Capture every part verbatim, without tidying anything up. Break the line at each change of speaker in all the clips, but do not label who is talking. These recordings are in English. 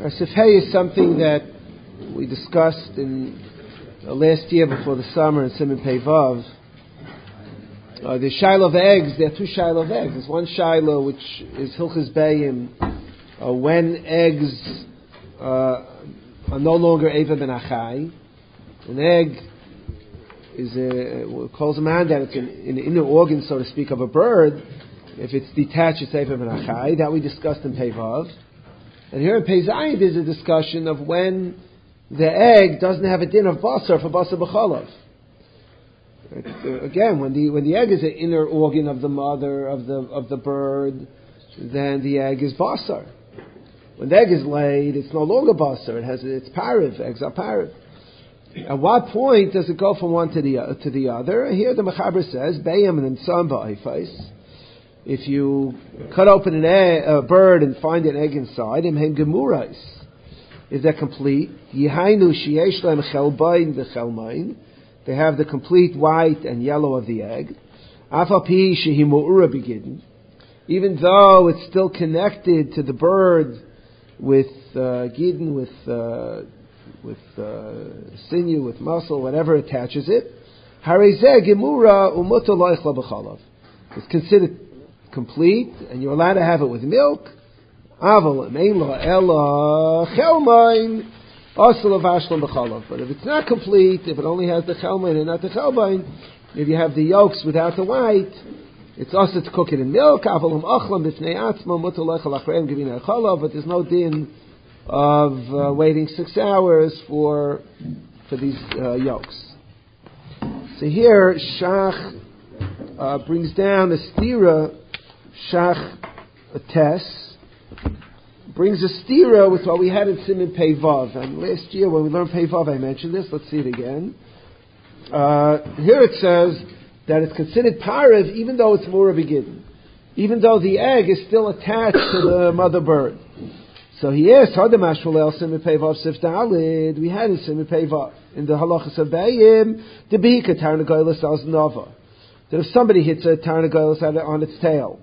Sifhei is something that we discussed in uh, last year before the summer in Siman Pei Vav. Uh, the shiloh of eggs, there are two shiloh of eggs. There's one shiloh which is Hilchos Bayim, uh, when eggs uh, are no longer Eva ben Achai. An egg is a, calls a man that it's an, an inner organ, so to speak, of a bird. If it's detached, it's Eva ben Achai. That we discussed in Pei Vav. And here in Pei Zayin, there's a discussion of when the egg doesn't have a din of basar for basar b'chalav. Again, when the when the egg is an inner organ of the mother of the of the bird, then the egg is basar. When the egg is laid, it's no longer basar. It has it's pariv. Eggs are pariv. At what point does it go from one to the uh, to the other? Here the Mechaber says, "Beyam and son ba'ifais." If you cut open an egg, a bird and find an egg inside, imhem gemurais. Is that complete? Yihainu sheyesh lehem chelbain v'chelmain. They have the complete white and yellow of the egg. Afapi shehi mu'ura begidin. Even though it's still connected to the bird with uh, gidin, with uh, with uh, sinew, with muscle, whatever attaches it. Harezeh gemura umuta loichla b'chalav. It's considered complete, and you're allowed to have it with milk. Aval mein lo ela chelmain asel avashlam b'chalav. But if it's not complete, if it only has the chelmain and not the chelmain, if you have the yolks without the white, it's also to cook it in milk. Avalim achlam b'fnei atzma mutar loichla achreim givina chalav. But there's no din of uh, waiting six hours for for these uh, yolks. So here Shach uh, brings down a stira. Shach Tes brings a stira with what we had in Siman Pei Vav. And last year when we learned Pei Vav, I mentioned this. Let's see it again. Uh, here it says that it's considered pariv even though it's mura begidin, even though the egg is still attached to the mother bird. So he asked, Hadamash Valel Siman Pei Vav Sif Dalid. We had in Siman Pei Vav in the halachas of Bayim the Bika Tarnagoylas Al Nova. That if somebody hits a Tarnagoylas on its tail,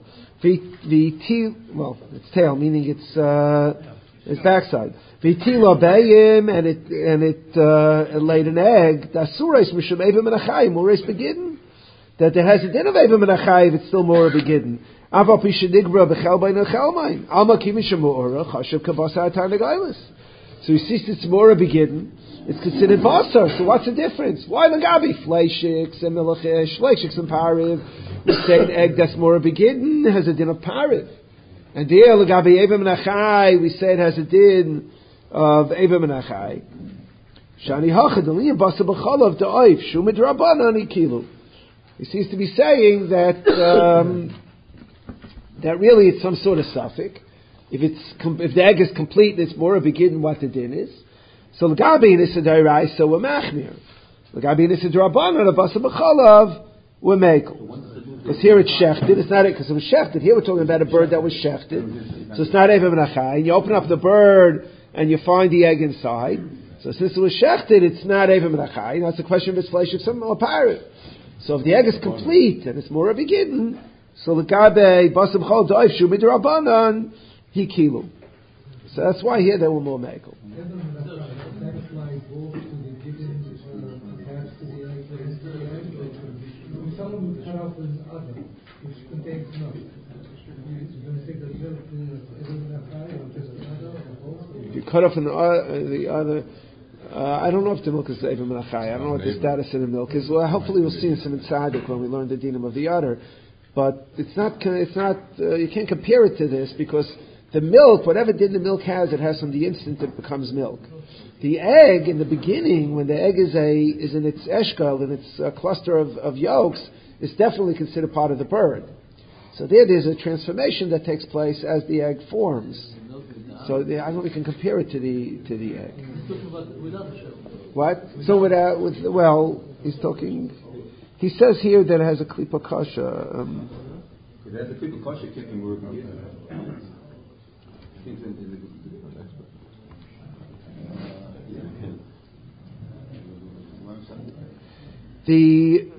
the well, its tail, meaning its uh, its backside. V'tila bayim, and it and it, uh, it laid an egg. Dasurais mishum eva menachayim moreis begidin. That there has a din of eva menachayim, it's still more begidin. Aval pishadigra bechelbain and alma kimisha moora chashav kabasa tarnagailis. So you see, it's more begidin. It's considered basar. So what's the difference? Why lagabi fleishiks and melachish, fleishiks and pariv? We say an egg that's more begidin has a din of pariv, and there lagabi eva menachai we say it has a din of eva menachai. Shani hachadaliya basar b'chalav da'if shumid rabbanan ikilu. He seems to be saying that um, that really it's some sort of suffix. If it's if the egg is complete, it's more begidin what the din is. So lagabi nisadai so we're machmir. Lagabi nisadrabanan a basar b'chalav we're mekel. Because here it's shechted, it's not it because it was shechted. Here we're talking about a bird that was shechted, so it's not eva menachai. And you open up the bird and you find the egg inside. So since it was shechted, it's not eva menachai. That's a question of its flesh of some pirate. So if the egg is complete and it's more begidin, so the gabe basam chol doif shu midrabanan he kilu. So that's why here they were more mekel. If you cut off an, uh, the other, uh, I don't know if the milk is eva menachai. I don't know what the status of the milk is. Well, hopefully we'll see in some tzaddik when we learn the dinam of the udder. But it's not. It's not. Uh, you can't compare it to this because the milk, whatever din the milk has, it has from the instant it becomes milk. The egg in the beginning, when the egg is a is in its eshkal, in its uh, cluster of, of yolks, is definitely considered part of the bird. So there, there's a transformation that takes place as the egg forms. So the, I don't know if we can compare it to the to the egg. What? So without, with well, he's talking. He says here that it has a klipa kasha. Um,
if it has a klipa kasha, it can't be more begidin.
The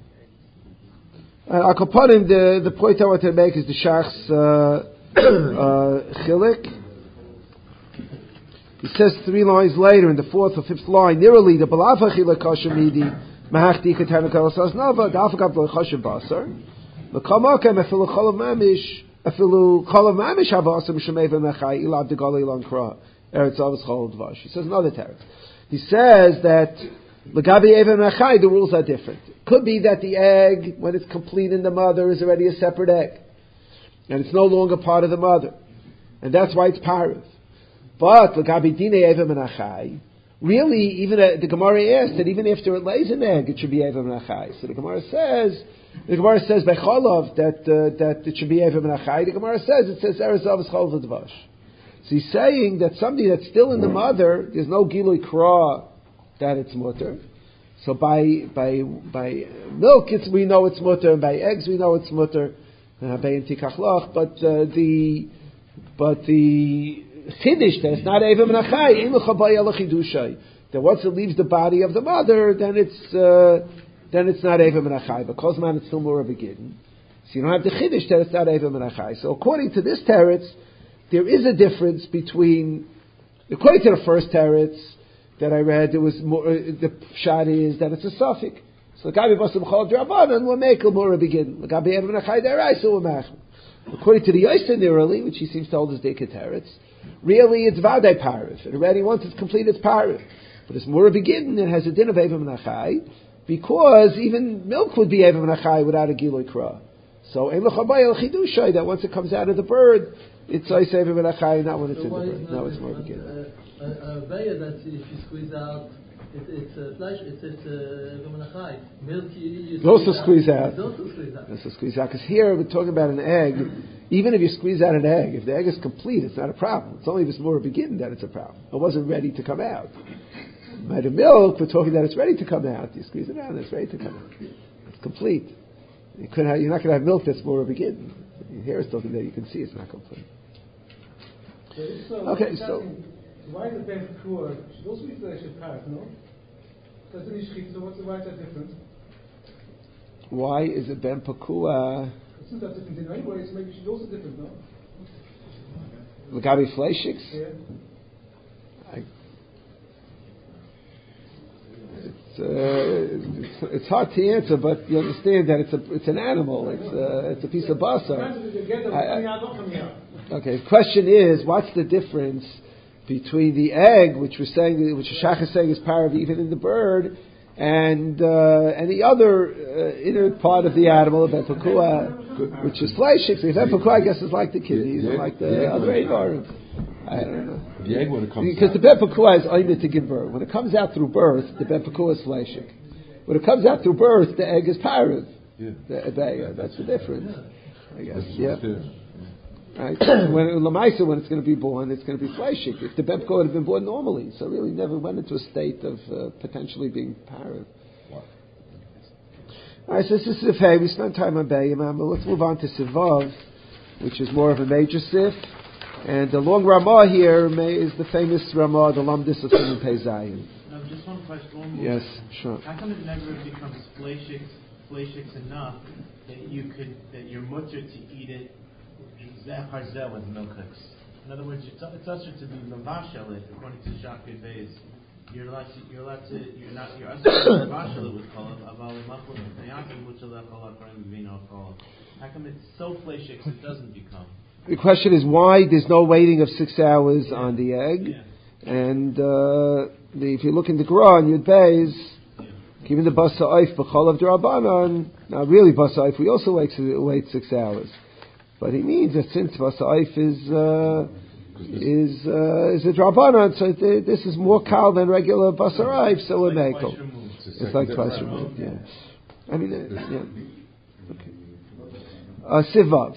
uh, Akapanim, the the point I want to make is the Shach's uh, uh, chilik. He says three lines later in the fourth or fifth line, nearly the balafachi lekasha midi mahachti katana kalasas nava dafakab lekasha basar lekamakem afilu cholav mamish afilu cholav mamish habasar mishameva mechai ilad degali lankra eretz avos cholav dvash. He says another teretz. He says that legabi eva mechai the rules are different. It could be that the egg, when it's complete in the mother, is already a separate egg, and it's no longer part of the mother, and that's why it's parv. But legabi dine eva menachai, really, even uh, the Gemara asked that even after it lays an egg, it should be eva menachai. So the Gemara says, the Gemara says by cholav that uh, that it should be eva menachai. The Gemara says it says eretz avos cholav dvash. So he's saying that something that's still in the mother, there's no gilui kra that it's mutter. So by by by milk, it's, we know it's mutter, and by eggs we know it's mutter. Uh, by intikachlach, but uh, the but the chiddush that it's not eva menachai, im l'chabaya l'chidushai. That once it leaves the body of the mother, then it's uh, then it's not eva menachai. But kozman it's still more of a gidden. So you don't have the chiddush that it's not eva menachai. So according to this teretz, there is a difference between, according to the first teretz that I read, there was more, uh, the pshat is that it's a suffix. So Gabi Basam Chol Drabanan will make a more begin. Gabi Eva Menachai Derai so Mach. According to the Yosin early, which he seems to hold as Dekateretz, really it's Vadai Parif. It already once it's complete, it's Parif. But it's more begin. It has a din of Eva Menachai because even milk would be Eva Menachai without a Giloi Kra. So Ein L'Chabay El Chidushai that once it comes out of the bird, it's Ois Eva Menachai, not when it's so in the bird. No, it's more begin.
A bear that if you squeeze out. It, it's uh, flesh. It's it's uh, milk. You, you
also squeeze out.
out. Also squeeze out.
Also squeeze out. Because here we're talking about an egg. Even if you squeeze out an egg, if the egg is complete, it's not a problem. It's only if it's more begin that it's a problem. It wasn't ready to come out. By the milk, we're talking that it's ready to come out. You squeeze it out, and it's ready to come out. It's complete. You couldn't have, you're not going to have milk that's more begin. Here it's talking that you can see it's not complete.
So,
okay, so.
Why is the Ben Pekua? Should also be flesh of parrot, no? That's an ishchit, so what's the why is that different?
Why is it Ben Pekua?
It's not that different in any way, so maybe she's also different, no?
Legabi Fleishiks?
Yeah.
I, it's, uh, it's, it's hard to answer, but you understand that it's a it's an animal. It's uh, it's a piece of basar. Okay, the question is, what's the difference between the egg, which we're saying, which Shach is saying is parav even in the bird, and uh, and the other uh, inner part of the animal, the bepakua, which is fleishik. So the bepakua, I guess, is like the kidneys and like the, the other avar. I don't know.
The egg when it comes
because
out.
the bepakua is only to give birth. When it comes out through birth, the bepakua is fleishik. When it comes out through birth, the egg is parav.
Yeah.
The, the, that's the difference, I guess.
That's
Yeah. Right. When Lamaisa, when it's going to be born, it's going to be fleishik. If the bepko had been born normally, so really never went into a state of uh, potentially being parent. All right, so this is Sif Hey. We spent time on Bayim, but let's move on to Sivav, which is more of a major Sif. And the long Ramah here may, is the famous Ramah, the Lamdis of Simon Pei Zayin.
No, just one question. One more.
Yes, sure.
How come it never becomes fleishiks, fleishiks enough that you could, that you're mutter to eat it? Zeh with milk cooks. In other words, it's usher to be mavashel it according to Shakir Beis. You're allowed to. You're allowed to. You're not. You're usher to mavashel it with kolav. Avali machlim neyakim muchaleh kolav kram vino kolav. How come it's so fleishiks it doesn't become?
The question is why there's no waiting of six hours
yeah.
on the egg,
yeah.
and uh, the, if you look in the Gra and Yud Beis, given the basa oif b'cholav d'Rabbanan. Now, really basa oif, we also wait, wait six hours. But he means that since Vasaif is uh, is uh, is a Drabanan, so th- this is more kal than regular Basaraif, so we're Mekel. It's like twice removed, yeah. I mean, uh, yeah. Okay. Uh, Sivav.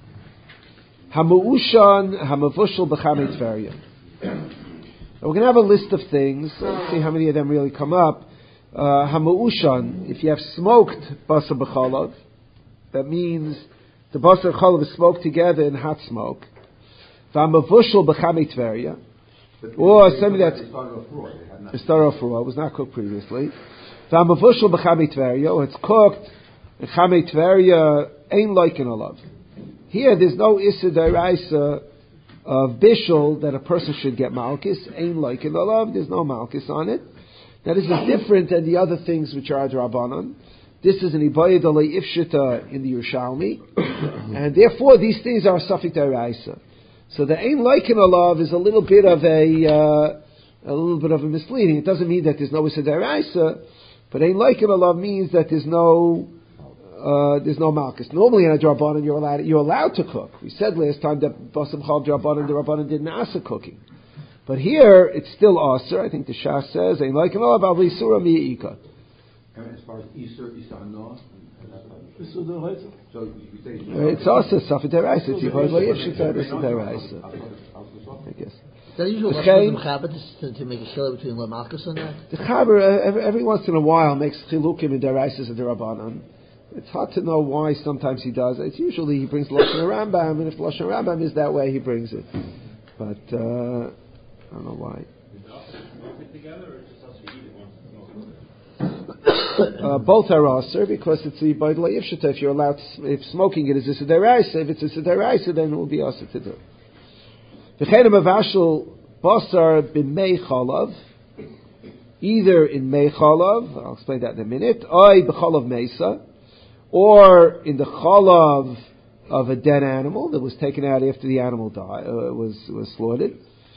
Hamuushan Hamavushal B'chamei Tveria. Now we're going to have a list of things. Let's see how many of them really come up. Uh, Hamuushan, if you have smoked Basa B'chalav, that means the basar chalav is smoked together in hot smoke. V'amavushal b'chamei Tveria, or something that it started off raw. It was not cooked previously. V'amavushal b'chamei Tveria, or it's cooked in chamei Tveria, ain't like an olav. Here, there's no issa d'oraisa of bishul that a person should get malchus. Ein Laikin Alav, there's no malchus on it. Now this is different than the other things which are Drabanan. This is an Ibayad Alei Ifshita in the Yerushalmi, and therefore these things are Safik Daraisa. So the Ein Laikin Alav is a little bit of a uh, a little bit of a misleading. It doesn't mean that there's no Issa Daraisa, but Ein Laikin Alav means that there's no uh, there's no malchus. Normally in a Drabanan you're allowed you're allowed to cook. We said last time that Basam Chav Drabanan the Rabbanan didn't ask cooking. But here, it's still Aser. I think the Shach says, Ein Laikin Alav Al Isura Mi'ika.
And as far as Isur, Isur no?
So
you say
It's Aser, Safed Deraisa. It's Yichod Lo Yifshita, it's Deraisa. I guess.
Is that usual
The
lesson of
Chaim-
the Mechaber to, to make a shila between Lamalkus and that?
The Chaber, uh, every, every once in a while, makes Chilukim in Deraisas and Derabanan. It's hard to know why sometimes he does. It's usually he brings Lashon Rambam, and if Lashon Rambam is that way, he brings it. But, uh, I don't know why. Uh, both are aser because it's the by the ifshita. If you're allowed, if smoking it is a deraisa, if it's a deraisa, then it will be aser to do. V'chein mavashel basar b'mei chalav, either in mei chalav, I'll explain that in a minute, oy b'chalav mesa, or in the chalav of a dead animal that was taken out after the animal died, uh, was was slaughtered,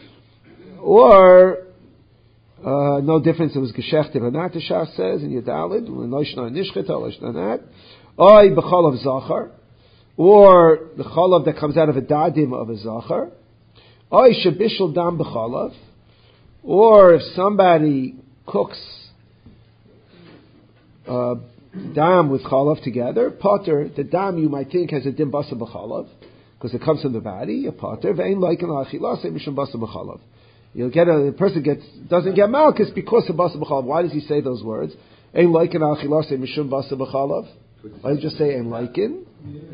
or Uh, no difference. It was geshechted or not. The Shach says in Yadalid, "L'noishna nishcheta, l'noishna not." Oy b'chalav zachar, or the chalav that comes out of a dadim of a zachar. Oy shebishul dam b'chalav, or if somebody cooks uh, dam with chalav together, potter. The dam you might think has a dim basa b'chalav because it comes from the body. A potter ve'ein laikin la'achilas mishum basa b'chalav. You'll get a the person gets doesn't get malchus because of basa b'chalav. Why does he say those words? Ein laikin al chilase mishum basa b'chalav. Why did you just say ein laikin?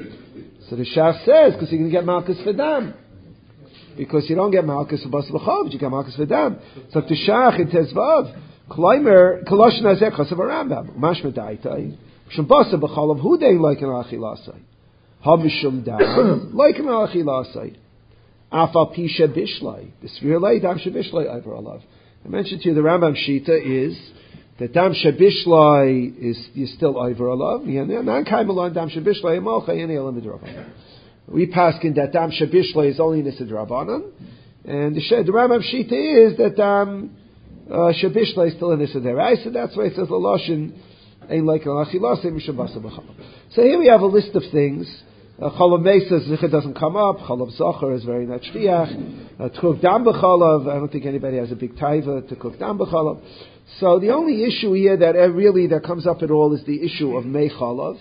So the Shach says because you're going to get malchus for dam. Because you don't get malchus for basa b'chalav, but you get malchus for dam. So the Shach it says vav kleimer kolosh nazek chasav Rambam mashma daitai mishum basa b'chalav hu dein laikin al chilase ha mishum dam laikin al chilase. Afal pisha bishlai. The svirlai dam shabishlai over alav. I mentioned to you the Rambam Shita is that dam shabishlai is is still over alav. Nan kaimalon dam shabishlai emalcha yeni elam midrabanan. We paskin that dam shabishlai is only nisadrabanan, and the, the Rambam Shita is that dam uh, shabishlai is still in nisaderaisa. So that's why it says laloshin ein like alachilas mishum basa b'chalav. So here we have a list of things. Uh, Chalav Mesa Zichar doesn't come up. Chalav Zachar is very not shliach. Uh, to cook dam b'chalav, I don't think anybody has a big taiva to cook dam b'chalav. So the only issue here that uh, really that comes up at all is the issue of mei chalav,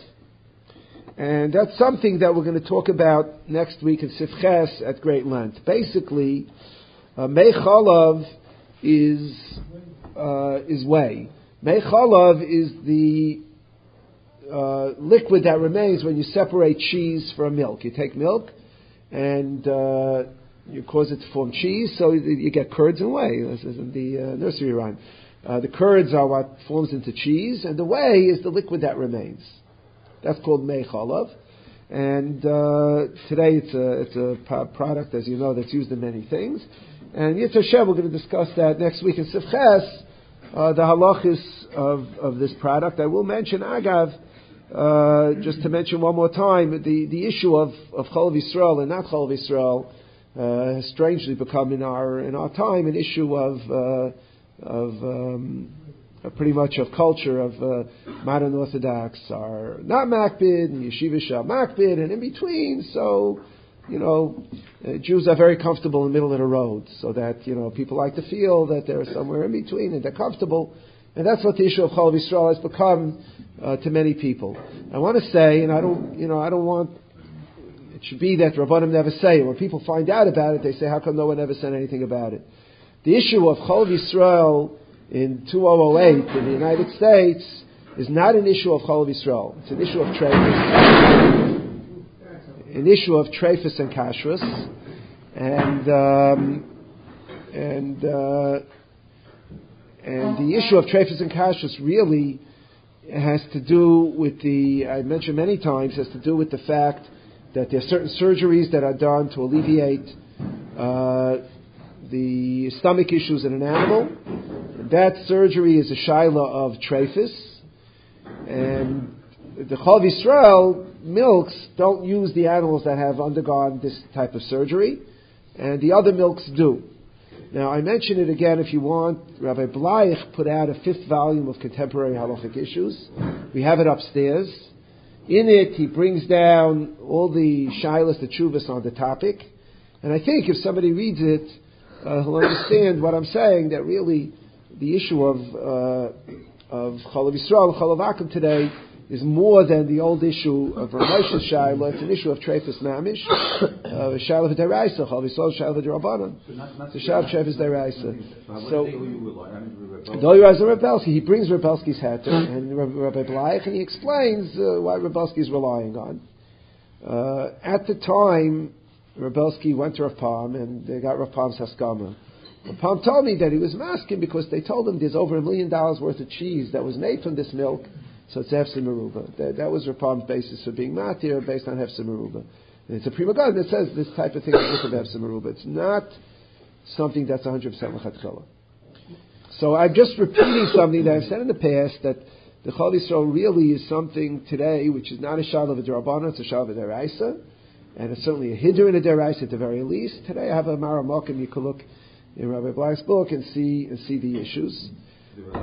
and that's something that we're going to talk about next week in Sifches at great length. Basically, uh, mei chalav is uh, is whey. Mei chalav is the Uh, liquid that remains when you separate cheese from milk. You take milk and uh, you cause it to form cheese, so you, you get curds and whey. This is in the uh, nursery rhyme. Uh, the curds are what forms into cheese, and the whey is the liquid that remains. That's called mei chalav. And uh, today it's a it's a p- product, as you know, that's used in many things. And Yitzhak Hashem, we're going to discuss that next week in Sifches, uh, the halachis of of this product. I will mention agav. Uh, just to mention one more time, the, the issue of, of Chalav Yisrael and not Chalav Yisrael uh, has strangely become in our in our time an issue of uh, of um, uh, pretty much of culture of uh, modern Orthodox are not makbid and yeshiva shah makbid and in between. So you know, uh, Jews are very comfortable in the middle of the road, so that you know people like to feel that they're somewhere in between and they're comfortable. And that's what the issue of Chalav Yisrael has become uh, to many people. I want to say, and I don't, you know, I don't want, it should be that Rabbanim never say it. When people find out about it, they say, how come no one ever said anything about it? The issue of Chalav Yisrael in two thousand eight in the United States is not an issue of Chalav Yisrael. It's an issue of treifus. An issue of treifus and kashrus. And, um, and, uh, And the issue of treifus and kashrus really has to do with the, I mentioned many times, has to do with the fact that there are certain surgeries that are done to alleviate uh, the stomach issues in an animal. That surgery is a shaila of trephis, and the Chalav Yisrael milks don't use the animals that have undergone this type of surgery, and the other milks do. Now, I mention it again if you want. Rabbi Blayich put out a fifth volume of contemporary halachic issues. We have it upstairs. In it, he brings down all the shilas, the tshuvas on the topic. And I think if somebody reads it, uh, he'll understand what I'm saying, that really the issue of uh, of Chalav Yisrael, Chalav Akum today is more than the old issue of Rav Moshe's Shaila. It's an issue of Treifus Mamish, uh, Shaila V'Deraisa, Chalav Yisrael, Shaila V'Derabanan. It's a Shaila of Treifus Deraisa. So, Doli Rav Rebelsky, he brings Rebelsky's hatter, and Rabbi Blayich, and he explains uh, what Rebelsky is relying on. Uh, at the time, Rebelsky went to Rav Palm, and they got Rav Palm's Haskama. Rav Palm told me that he was masking because they told him there's over a million dollars worth of cheese that was made from this milk, so it's Hefzer Meruba. That, that was Rav Palm's basis for being matir, based on Hefzer Meruba. And it's a prima gad that says this type of thing is with Hefzer Meruba. It's not something that's one hundred percent l'chatchila. So I'm just repeating something that I've said in the past, that the Chalav Yisrael really is something today which is not a Shaila V'Derabanan, it's a Shaila V'Deraisa, and it's certainly a Hiddur in a Deraisa at the very least. Today I have a Maramok, and you can look in Rabbi Black's book and see and see the issues. Uh,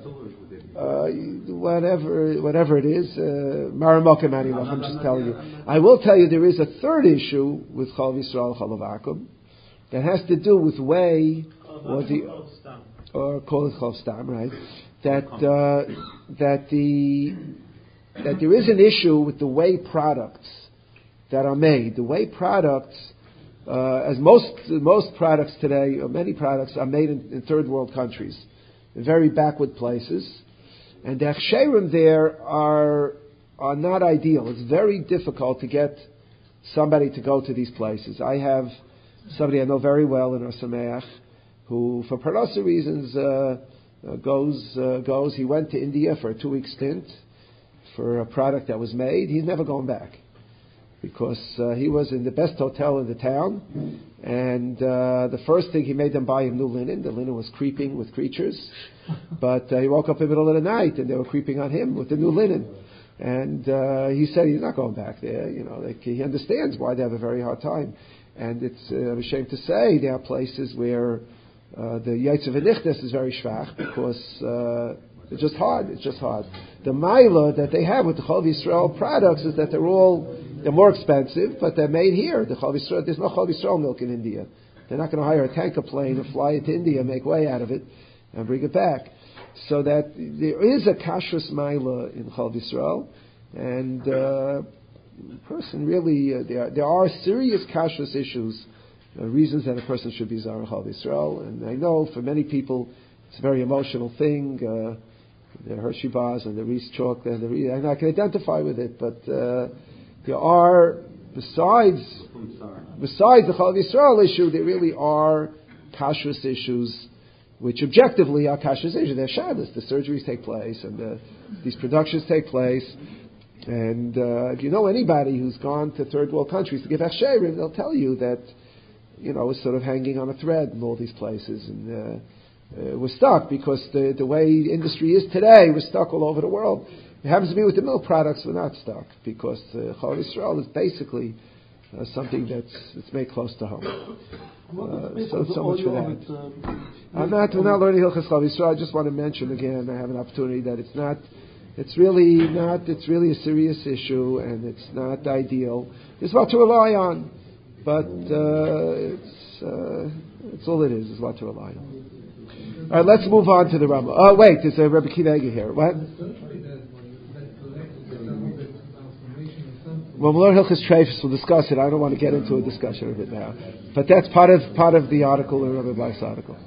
uh, whatever, whatever it is, uh, Maramok and Manilach, I'm just telling you. I will tell you there is a third issue with Chalav Yisrael, Chalav Akum, that has to do with whey, or the, or call it Chalav Stam, right? That uh, that the that there is an issue with the whey products that are made. The whey products, uh, as most most products today, or many products, are made in, in third world countries, in very backward places, and the achsherim there are are not ideal. It's very difficult to get somebody to go to these places. I have somebody I know very well in Ohr Somayach, who, for parnasa reasons, uh, uh, goes uh, goes. He went to India for a two week stint for a product that was made. He's never going back, because uh, he was in the best hotel in the town, and uh, the first thing, he made them buy him new linen. The linen was creeping with creatures, but uh, he woke up in the middle of the night, and they were creeping on him with the new linen. And uh, he said he's not going back there. You know, like, he understands why they have a very hard time. And it's, uh, I'm ashamed to say, there are places where uh, the Yaitz V'Nichtes is very schwach, because uh, it's just hard. It's just hard. The Maila that they have with the Chalav Yisrael products is that they're all, they're more expensive, but they're made here. The Chalav Yisrael, there's no Chalav Yisrael milk in India. They're not going to hire a tanker plane and fly it to India and make whey out of it and bring it back. So that there is a kashrus Maila in Chalav Yisrael, and uh, person really, uh, there, there are serious kashrus issues, uh, reasons that a person should be Zara Chalav Yisrael. And I know for many people it's a very emotional thing. Uh, the Hershey bars and the Reese chocolate, and the Reese, and I can identify with it. But uh, there are, besides besides the Chalav Yisrael issue, there really are kashrus issues, which objectively are kashrus issues. They're shabbos. The surgeries take place, and the, these productions take place. And uh, if you know anybody who's gone to third world countries to give achsherim, they'll tell you that, you know, it's sort of hanging on a thread in all these places. And uh, uh, we're stuck because the, the way industry is today, we're stuck all over the world. It happens to be with the milk products, we're not stuck, because uh, Chalav Yisrael is basically uh, something that's, that's made close to home. Uh, so so much for that. I'm not, we're not learning Hilchos Chalav Yisrael. I just want to mention again, I have an opportunity, that it's not, it's really not, it's really a serious issue, and it's not ideal. It's what to rely on, but uh, it's uh, it's all it is, is what to rely on. All right, let's move on to the Rambam. Oh, wait, there's a Rebbe Kiva Eger here. What? When we learn Hilchos Treifus, we'll discuss it. I don't want to get into a discussion of it now, but that's part of part of the article in Rebbe Black's article.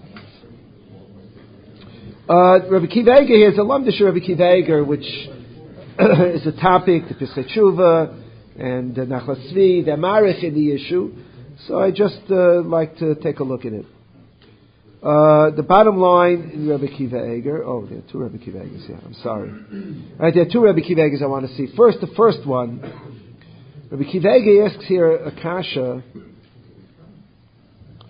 Uh, Rebbe Kiva Eger here is a Lamdish Rebbe Kiva Eger, which is a topic, the Pesach Tshuva and the Nachlas Tzvi, the Marich in the issue. So I just uh, like to take a look at it. Uh, the bottom line in Rebbe Kiva Eger, oh, there are two Rebbe Kiva Egers here, I'm sorry. All right, there are two Rebbe Kiva Egers I want to see. First, the first one, Rebbe Kiva Eger asks here a kasha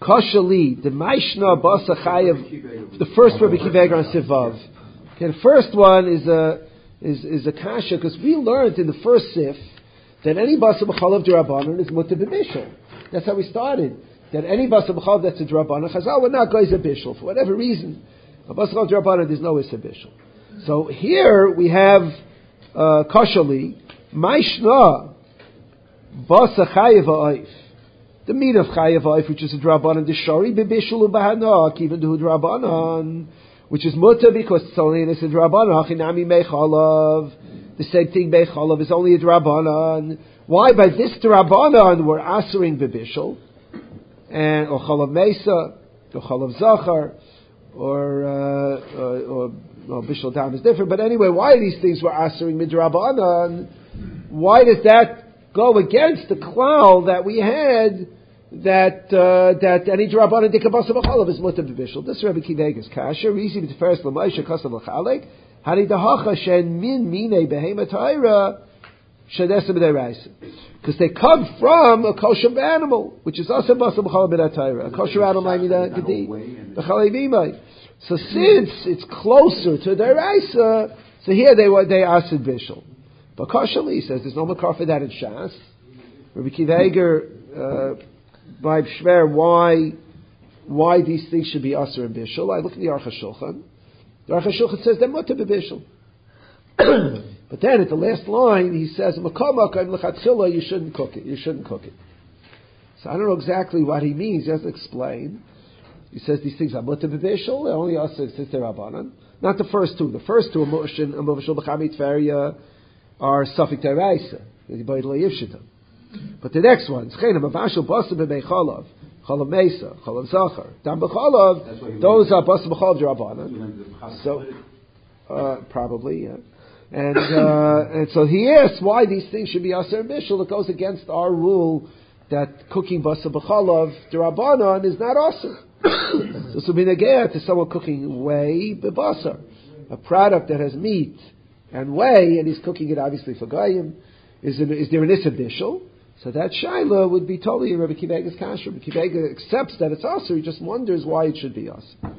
Koshali, the Maishna Basa Chayev, the first Rabbi Akiva Eiger on Sivav. Okay, the first one is a, is, is a kasha, because we learned in the first Sif that any Basa B'chalav D'Rabbanan is Mutter B'Bishul. That's how we started. That any Basa B'chalav that's a D'Rabbanan, Chazal would not go as a Bishul, for whatever reason. A Basa B'chalav D'Rabbanan, there's no Issa Bishul. So here we have uh, Koshali, Maishna Basa Chayev Ha'oif. The meat of Chayev Ha'oif, which is a D'Rabbanan, the Shari B'Bishul U'Bahanak, even the D'Rabbanan, which is Mutter because it's only in a D'Rabbanan, Chinami Meichalav. The same thing, Meichalav is only a D'Rabbanan. Why? By this D'Rabbanan, we're answering B'Bishul, and, or Chalav Mesa, or Chalav Zachar, or, uh, or, or well, Bishul Dam is different, but anyway, why are these things we're answering Midrabanan? Why does that go against the klal that we had that uh, that any D'Rabbanan Dikabasa B'chalav is Mutter B'Bishul? This Rabbi Akiva Eiger's kasha, Risi B'Tiferes L'Moshe Kasav L'Chalek, Hari Dahacha Shen Min Mine Behema Ta'ira Shadesa B'Deiraisa. Because they come from a kosher animal, which is also Basa B'chalav B'Datayra. A kosher animal, I mean, Gedi, B'Chalei B'Imai. So since it's closer to Deiraisa, so here they were, they asked Bishul. But Koshali says there's no makar for that in Shas. Rabbi Akiva Eiger, uh, by Shver, why, why these things should be Aser and Bishul. I look at the Aruch HaShulchan. The Aruch HaShulchan says they're Mutter B'Bishul. But then at the last line he says, you shouldn't cook it. You shouldn't cook it. So I don't know exactly what he means. He doesn't explain. He says these things are Mutter B'Bishul. They're only Aser since they're Rabbanan. Not the first two. The first two, Moshin and Mavashul B'Chamit Feria, are Safik Teiraisa. But the next one, Chena Mavashul Basa B'Meichalav, Chalav Mesa, Chalav Zachar, Dam B'Chalav, those are Basa B'Chalav D'Rabbanan. So, uh, probably, yeah. And, uh, and so he asks why these things should be Aser Bishul. It goes against our rule that cooking Basa B'Chalav D'Rabbanan is not Aser. So this will be negayah to someone cooking whey b'basar, a product that has meat and whey, and he's cooking it obviously for Goyim. Is, it, is there an Issa Bishul? So that Shaila would be totally Rabbi Akiva Eiger's kasha. Rabbi Akiva Eiger accepts that it's Aser, he just wonders why it should be Aser.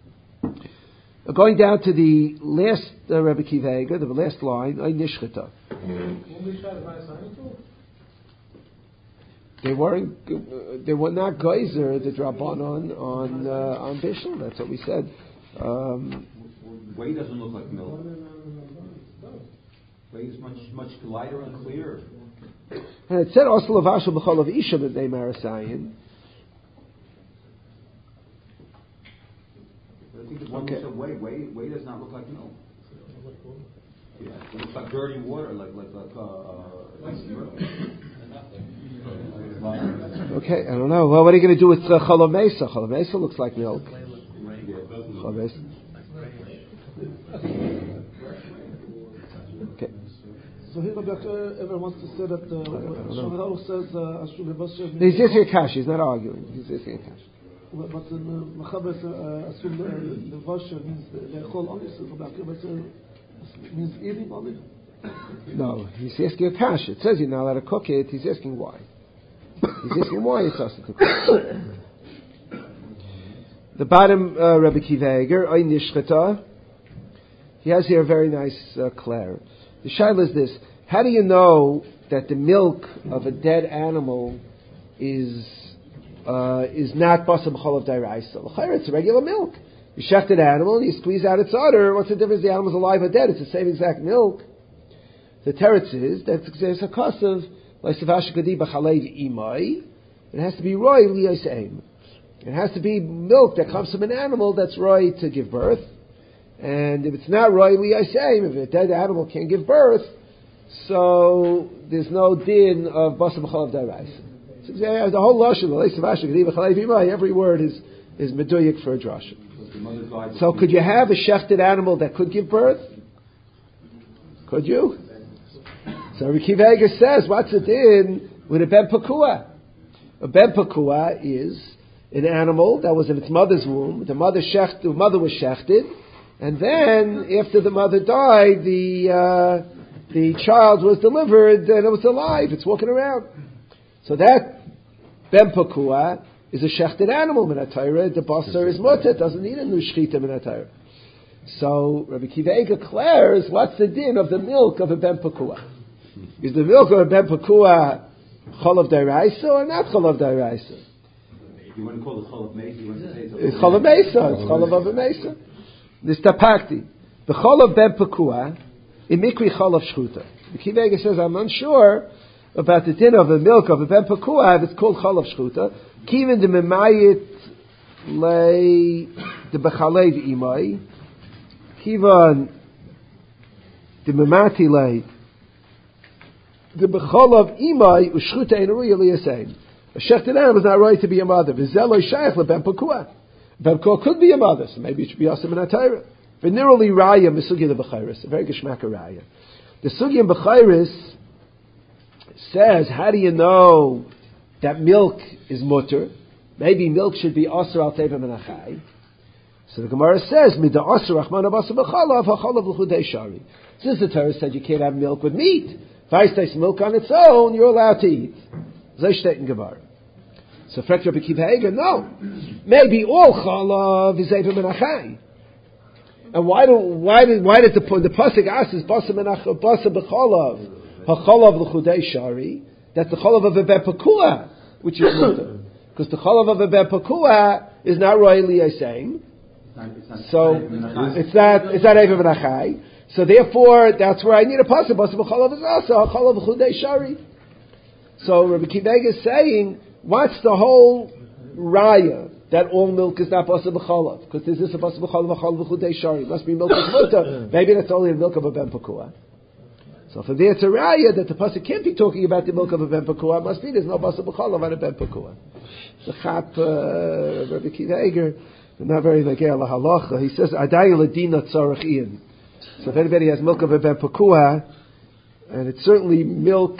Uh, going down to the last uh, Rabbi Akiva Eiger, the last line, Ay Nishchita. They weren't. Uh, they were not geyser the Drabanan on uh, on Bishul. That's what we said. Um,
Whey doesn't look like milk. Whey is much much lighter and clearer.
And it said also Lavashal B'chol of Isha B'nei Marasayin.
I think the one
Okay.
looks like whey. Whey whey does not look like milk. Yeah, it looks like dirty water, like like like uh, like milk.
Okay, I don't know. Well, what are you going to do with uh, Chalav Mesa? Chalav Mesa looks like milk. Chalav Mesa. Okay.
So here, Rabbi ever wants to say that Shulchan Aruch says Ashur Lebasher.
He's asking a kash. He's not arguing. He's asking a kash.
But in Machabes Ashur Lebasher means Lechol Onis. Rabbi Akiva says means eating olive.
No, he's asking a kash. It says you're not allowed to cook it. He's asking why. He's asking why it's us to cook. The bottom, uh, Rabbi Akiva Eiger, Ay Nishchata. He has here a very nice uh, clair. The shaila is this: how do you know that the milk of a dead animal is uh, is not basa b'chol of dairaisa? L'chayr, it's regular milk. You shecht an animal and you squeeze out its udder. What's the difference? The animal's alive or dead? It's the same exact milk. The teretz is that there's a kasav. It has to be roy liyaseim. It has to be milk that comes from an animal that's roy to give birth. And if it's not roy liyaseim, if a dead animal can't give birth, so there's no din of basa b'chol of darais. So the whole lashon, every word is is meduyik for a drasha. So could you have a shechted animal that could give birth? Could you? So Rabbi Akiva Eiger says, what's it in with a ben pakua? A ben pakua is an animal that was in its mother's womb. The mother shecht, the mother was shechted, and then after the mother died, the uh, the child was delivered and it was alive. It's walking around. So that ben pakua is a shechted animal minatayra. The basar is mutter. It doesn't need a new shechita minatayra. So Rabbi Kiva Eiger declares, what's the din of the milk of a ben pakua? Is the milk of a ben pakua cholav daraisa or not cholav daraisa?
If you want to call it cholav mesa, you want to say
it's cholav mesa. It's cholav of a mesa. Nistapakti. The cholav ben pakua imikri cholav shchuta. Rabbi Kiva Eiger says, I'm unsure about the din of the milk of a ben pakua if it's called cholav shchuta. Kivin de memayit lei de bechalev imai. Kivan the memati lay the becholav imai ushchuta ein ruya liyasein. A shechted animal is not right to be a mother. V'zeloi shaykh leben pakua. Ben pakua could be a mother, so maybe it should be asim in atayra. V'niroli raya misugya the b'chayris. A very geshmaka raya. The sugya b'chayris says, how do you know that milk is mutter? Maybe milk should be asur al teva menachai. So the Gemara says, "Mida asur rachman abasu b'chalav hachalav l'chudei shari." Since the Torah said you can't have milk with meat, if I taste milk on its own, you're allowed to eat. Zay steht in Gemara. So fragt Rabbi Kiva Eiger, no, maybe all chalav is eva menachai. And why do why did why did the the pasuk ask is basa menachai basa b'chalav hachalav l'chudei shari? That's the chalav of a ben pakua, which is mutter, because the chalav of a ben pakua is not royally saying. So it's not it's not Eva Menachai. So therefore, that's where I need a pasuk. Pasuk b'chalav is also chalav b'chudei shari. So Rabbi Kiva Eiger is saying, what's the whole raya that all milk is not pasuk b'chalav? Because this is a pasuk b'chalav chalav b'chudei shari. It must be milk of mutter. Maybe that's only the milk of a ben pakua. So for there it's a raya that the pasuk can't be talking about the milk of a ben pakua. It must be there's no pasuk b'chalav on a ben pakua. The chap uh, Rabbi Kiva Eiger. Not very nagei la halacha. He says, "Adai ladina tzarich ian." So if anybody has milk of a ben pakua, and it's certainly milk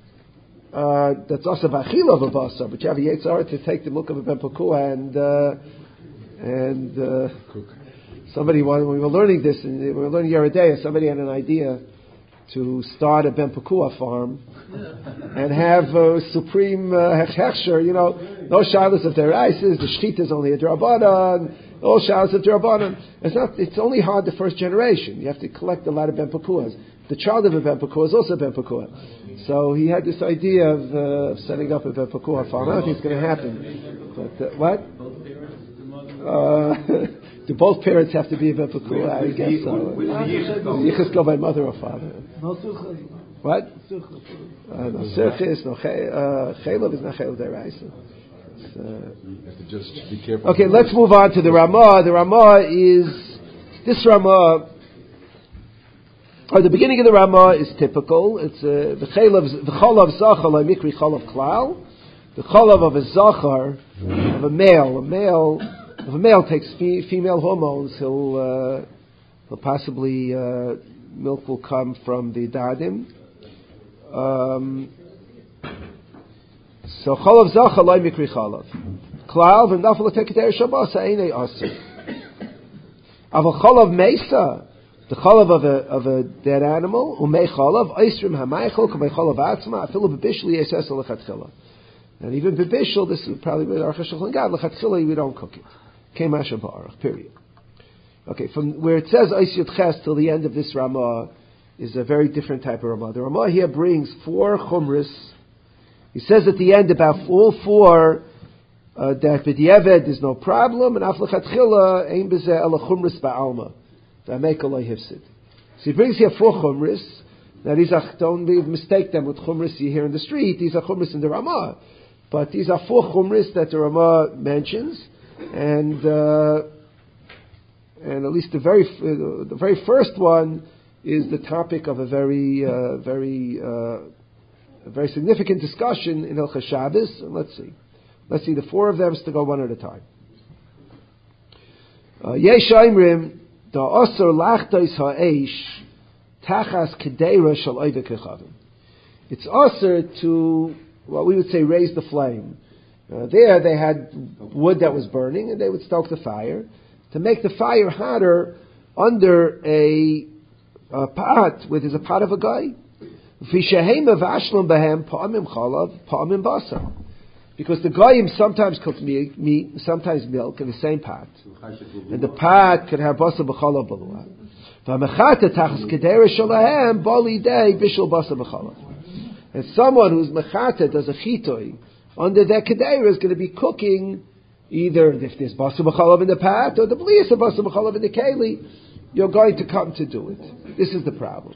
uh, that's also b'achila of a basar, but you have a yetzara to take the milk of a ben pakua and uh, and uh, somebody when we were learning this, and we were learning Yeridea, somebody had an idea to start a ben pakua farm and have a supreme uh, hechsher, you know, no shalos of deraises, the shchita is only a drabanan, no shalos of drabanan. It's not. It's only hard the first generation. You have to collect a lot of ben pakuas. The child of a ben pakua is also a ben pakua. So he had this idea of uh, setting up a ben pakua farm. I don't think it's going to happen. But uh, what? Uh, do both parents have to be a ben pakua? I guess so. Yichus go by mother or father. What? Uh, no sirchis, no chaylav is not chaylav deraisa.
You have to just be careful.
Okay, let's move on to the Ramah. The Ramah is this Ramah. Or the beginning of the Ramah is typical. It's the chaylav, the chalav zachar like mikri chalav klal. The chalav of a zachar of a male, a male, if a male takes fe- female hormones, he'll uh, he'll possibly uh, milk will come from the dadim. Um, so chalav zachar loy mikri chalav klal v'nafel tekeder shabbos einay aser. Aval chalav mesa, the chalav of a of a dead animal, umei chalav oisrim hamaychol k'mei chalav atzma afilu b'bishli yeses lechatchila. And even b'bishul, this is probably with our cheshach l'gad lechatchila we don't cook it. Kemasha ba'arach. Period. Okay, from where it says Ois Yud Ches till the end of this Ramah is a very different type of Ramah. The Ramah here brings four chumras. He says at the end about all four uh, that b'diavad is no problem, and aflechatchila ein bezeh ela chumras ba'alma v'amek aloi hifsid. So he brings here four chumras. Now these are, don't mistake them with chumras you hear in the street. These are chumras in the Ramah, but these are four chumras that the Ramah mentions, and. Uh, And at least the very uh, the very first one is the topic of a very uh, very uh, a very significant discussion in Hilchos Shabbos. And let's see, let's see the four of them to go one at a time. Yesh Aimrim da Osir Lachtos Ha'esh Tachas Kedeira Shal Oivek Echavim. It's Osir to what we would say raise the flame. Uh, there they had wood that was burning, and they would stoke the fire. To make the fire hotter under a, a pot, where there's a pot of a guy. Because Because the goyim sometimes cook meat, meat, sometimes milk in the same pot. And the pot could have basar b'chala balua. And someone who's mechata does a chitoi under their kedera is going to be cooking either if there's basar b'chalav in the pot or the blias of basar b'chalav in the keli. You're going to come to do it. This is the problem.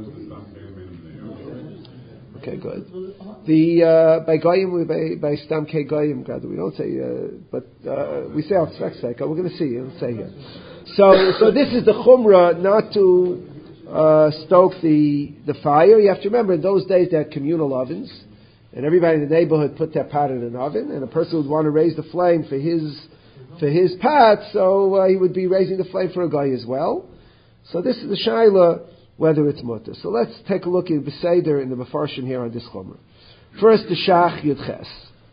Okay, good. The uh, by goyim we by by stam ke goyim God we don't say uh, but uh, we say out svek we're going to see it'll say here. So so this is the chumrah not to uh, stoke the the fire. You have to remember in those days they had communal ovens and everybody in the neighborhood put their pot in an oven and a person would want to raise the flame for his for his pot, so uh, he would be raising the flame for a guy as well. So this is the shaila whether it's mutter. So let's take a look at Beseder in the Mefarshim here on this chumrah. First, the Shach Yud Ches.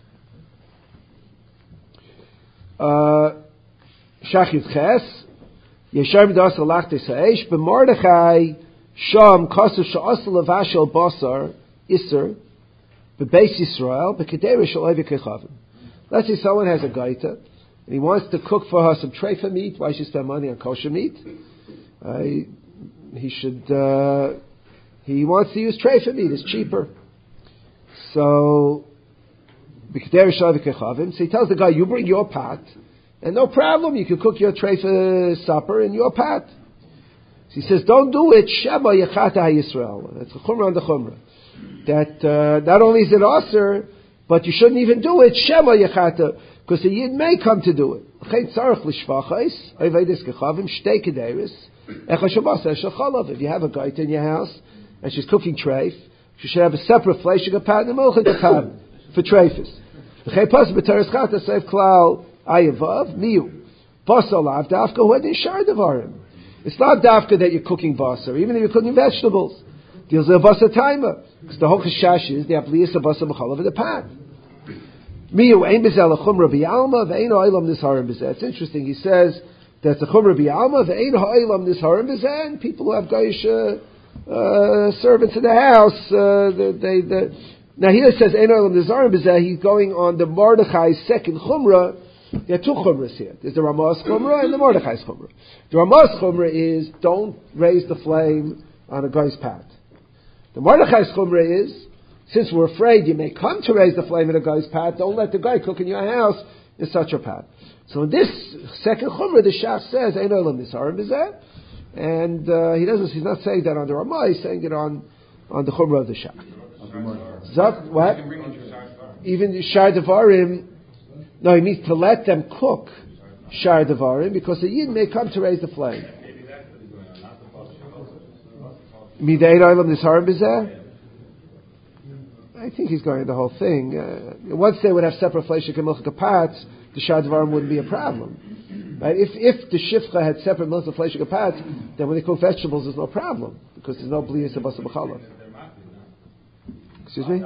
Uh, Shach Yud Ches. Yeshem das alach tesaish b'Mordechai sham kasu she'asel levashel basar iser b'beis Yisrael b'kedera shel oivei kechavim. Let's say someone has a gaita and he wants to cook for her some treifa meat. Why should she spend money on kosher meat? Uh, he, he should. Uh, he wants to use treifa meat. It's cheaper. So, so he tells the guy, "You bring your pot, and no problem. You can cook your treifa supper in your pot." So he says, "Don't do it. Shema yachata Yisrael." That's a chumrah on the chumrah. That uh, not only is it aser, but you shouldn't even do it. Shema yachata, because the yid may come to do it. If you have a guy in your house and she's cooking treif, she should have a separate fleshig pan and milchig pan for treifus. It's not dafka that you're cooking basar, even if you're cooking vegetables. Deals with basar timer, because the whole chashash is the abliyas of basar b'chalav in the pan. It's interesting. He says that's a chumra b'alma ve'ein ha'olam nisharim b'zeh, and people who have goyish uh, uh, servants in the house. Uh, they, they, now here it says ein ha'olam nisharim b'zeh. He's going on the Mordechai's second chumra. There are two chumras here. There's the Ramah's chumra and the Mordechai's chumra. The Ramah's chumra is don't raise the flame on a guy's pot. The Mordechai's chumra is, since we're afraid you may come to raise the flame in a guy's pot, don't let the guy cook in your house in such a pot. So in this second chumrah, the Shach says, "Ein olam nisarim b'zeh," and uh, he doesn't. He's not saying that on the Ramah. He's saying it on on the chumrah of the Shach. Zak, what? Even shar devarim. No, he means to let them cook shar devarim because the yid may come to raise the flame. Midei olam nisarim b'zeh. I think he's going the whole thing. Uh, once they would have separate fleshik and milchik pots, the shar devarim wouldn't be a problem. Right? If if the shifcha had separate milchik and fleshik pots, then when they cook vegetables, there's no problem because there's no bliyas of basar b'chalav. Excuse me.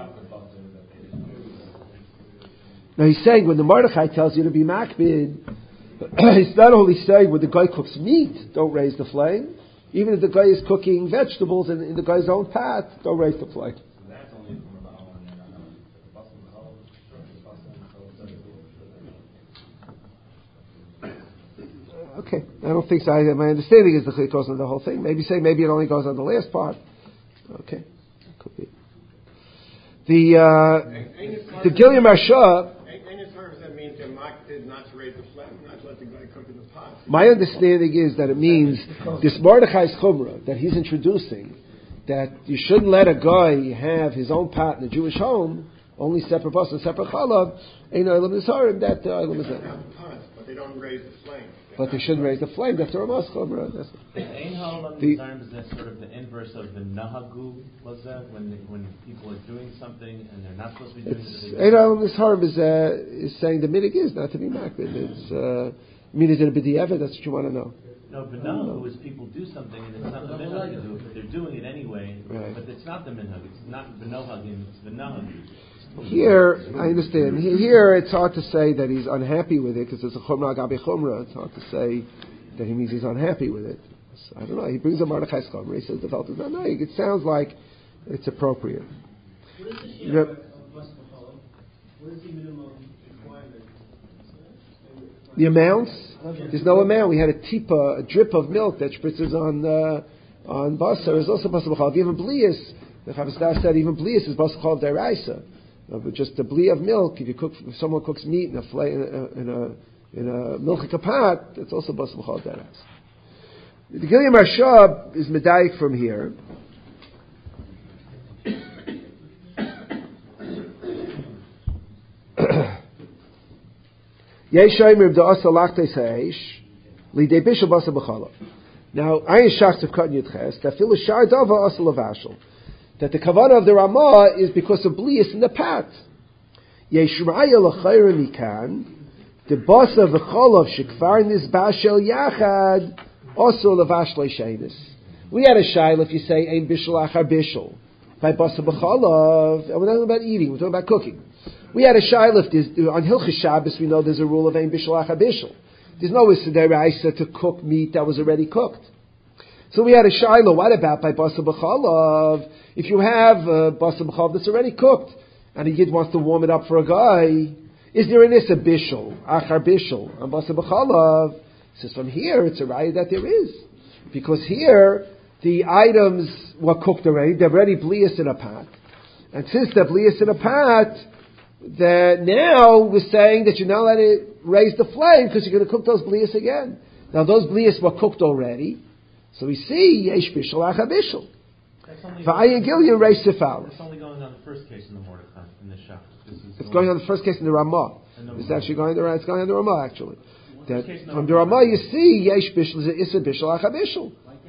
Now he's saying when the Mordechai tells you to be makbid, he's not only saying when the guy cooks meat, don't raise the flame. Even if the guy is cooking vegetables in, in the guy's own pot, don't raise the flame. Okay, I don't think so. I, my understanding is that it goes on the whole thing. Maybe say maybe it only goes on the last part. Okay, could be. The uh, the Gilead Marsha.
That means to not to raise the flame, not to let the guy cook in the pot.
My understanding is that it means this Mordechai's chumrah that he's introducing, that you shouldn't let a guy have his own pot in a Jewish home, only separate bas and separate chalav. Ein olam nisarim, that olam is that.
But they don't raise the flame.
But they shouldn't raise the flame. That's the Ramah's chumrah.
Ein ha'olam nisarim is that sort of the inverse of the nahagu was that when the, when people are doing something and they're not supposed to be doing it.
Ein ha'olam nisarim is uh, is saying the minig is not to be makbid. It's uh, I mean, is it a b'diavad? That's what you want to know.
No, but nahagu is people do something and it's not the minhag to do it, but they're doing it anyway.
Right.
But it's not the minhag. It's not the nohagim. It's the nahagu.
Here, I understand. Here, it's hard to say that he's unhappy with it because it's a chumrah agabe chumrah. It's hard to say that he means he's unhappy with it. So, I don't know. He brings a Mordechai's chumrah. He says the felt is not knowing. It sounds like it's appropriate.
What is the
yep.
What is the minimum requirement?
The amounts? There's no amount. We had a tipa, a drip of milk that spritzes on uh, on basar is also basar b'chalav. Even blias, the Chavos said even blias is basar b'chalav deraisa. Uh, but just a bli of milk, if you cook, if someone cooks meat in a fla- in a in a, in a milchik pot, it's also basar b'chalav deraisa. The Gilya Marshab is medayik from here. Now, Ayin Shachs of Katan Yudches, that fil shar dava asa lavashel. That the kavanah of the Ramah is because of blias in the pot. Yesh raya l'chayra mikan, the basa v'cholav shekvar nizbashel yachad asa lavash leishainis. We had a shaila if you say ein bishul achar bishul by basa v'cholav, and we're not talking about eating, we're talking about cooking. We had a shaila on Hilchos Shabbos. We know there's a rule of ein bishul achar bishul. There's no issur to cook meat that was already cooked. So we had a shaila. What about by basa b'chalav? If you have uh, basa b'chalav that's already cooked, and a yid wants to warm it up for a guy, is there an issur bishul, achar bishul, on basa b'chalav? Says from here it's a raya that there is, because here the items were cooked already. They're already blias in a pot, and since they're blias in a pot, that now we're saying that you're not letting it raise the flame because you're going to cook those blias again. Now those blias were cooked already, so we see yesh bishul achar bishul. V'ayin gilyon reis sifal.
It's only going on the first case in the Mordechai, in the Shach.
It's going on the first case in the Ramah. It's actually going the it's going on the Ramah actually. That from the Ramah you see yesh bishul is a bishul achar bishul.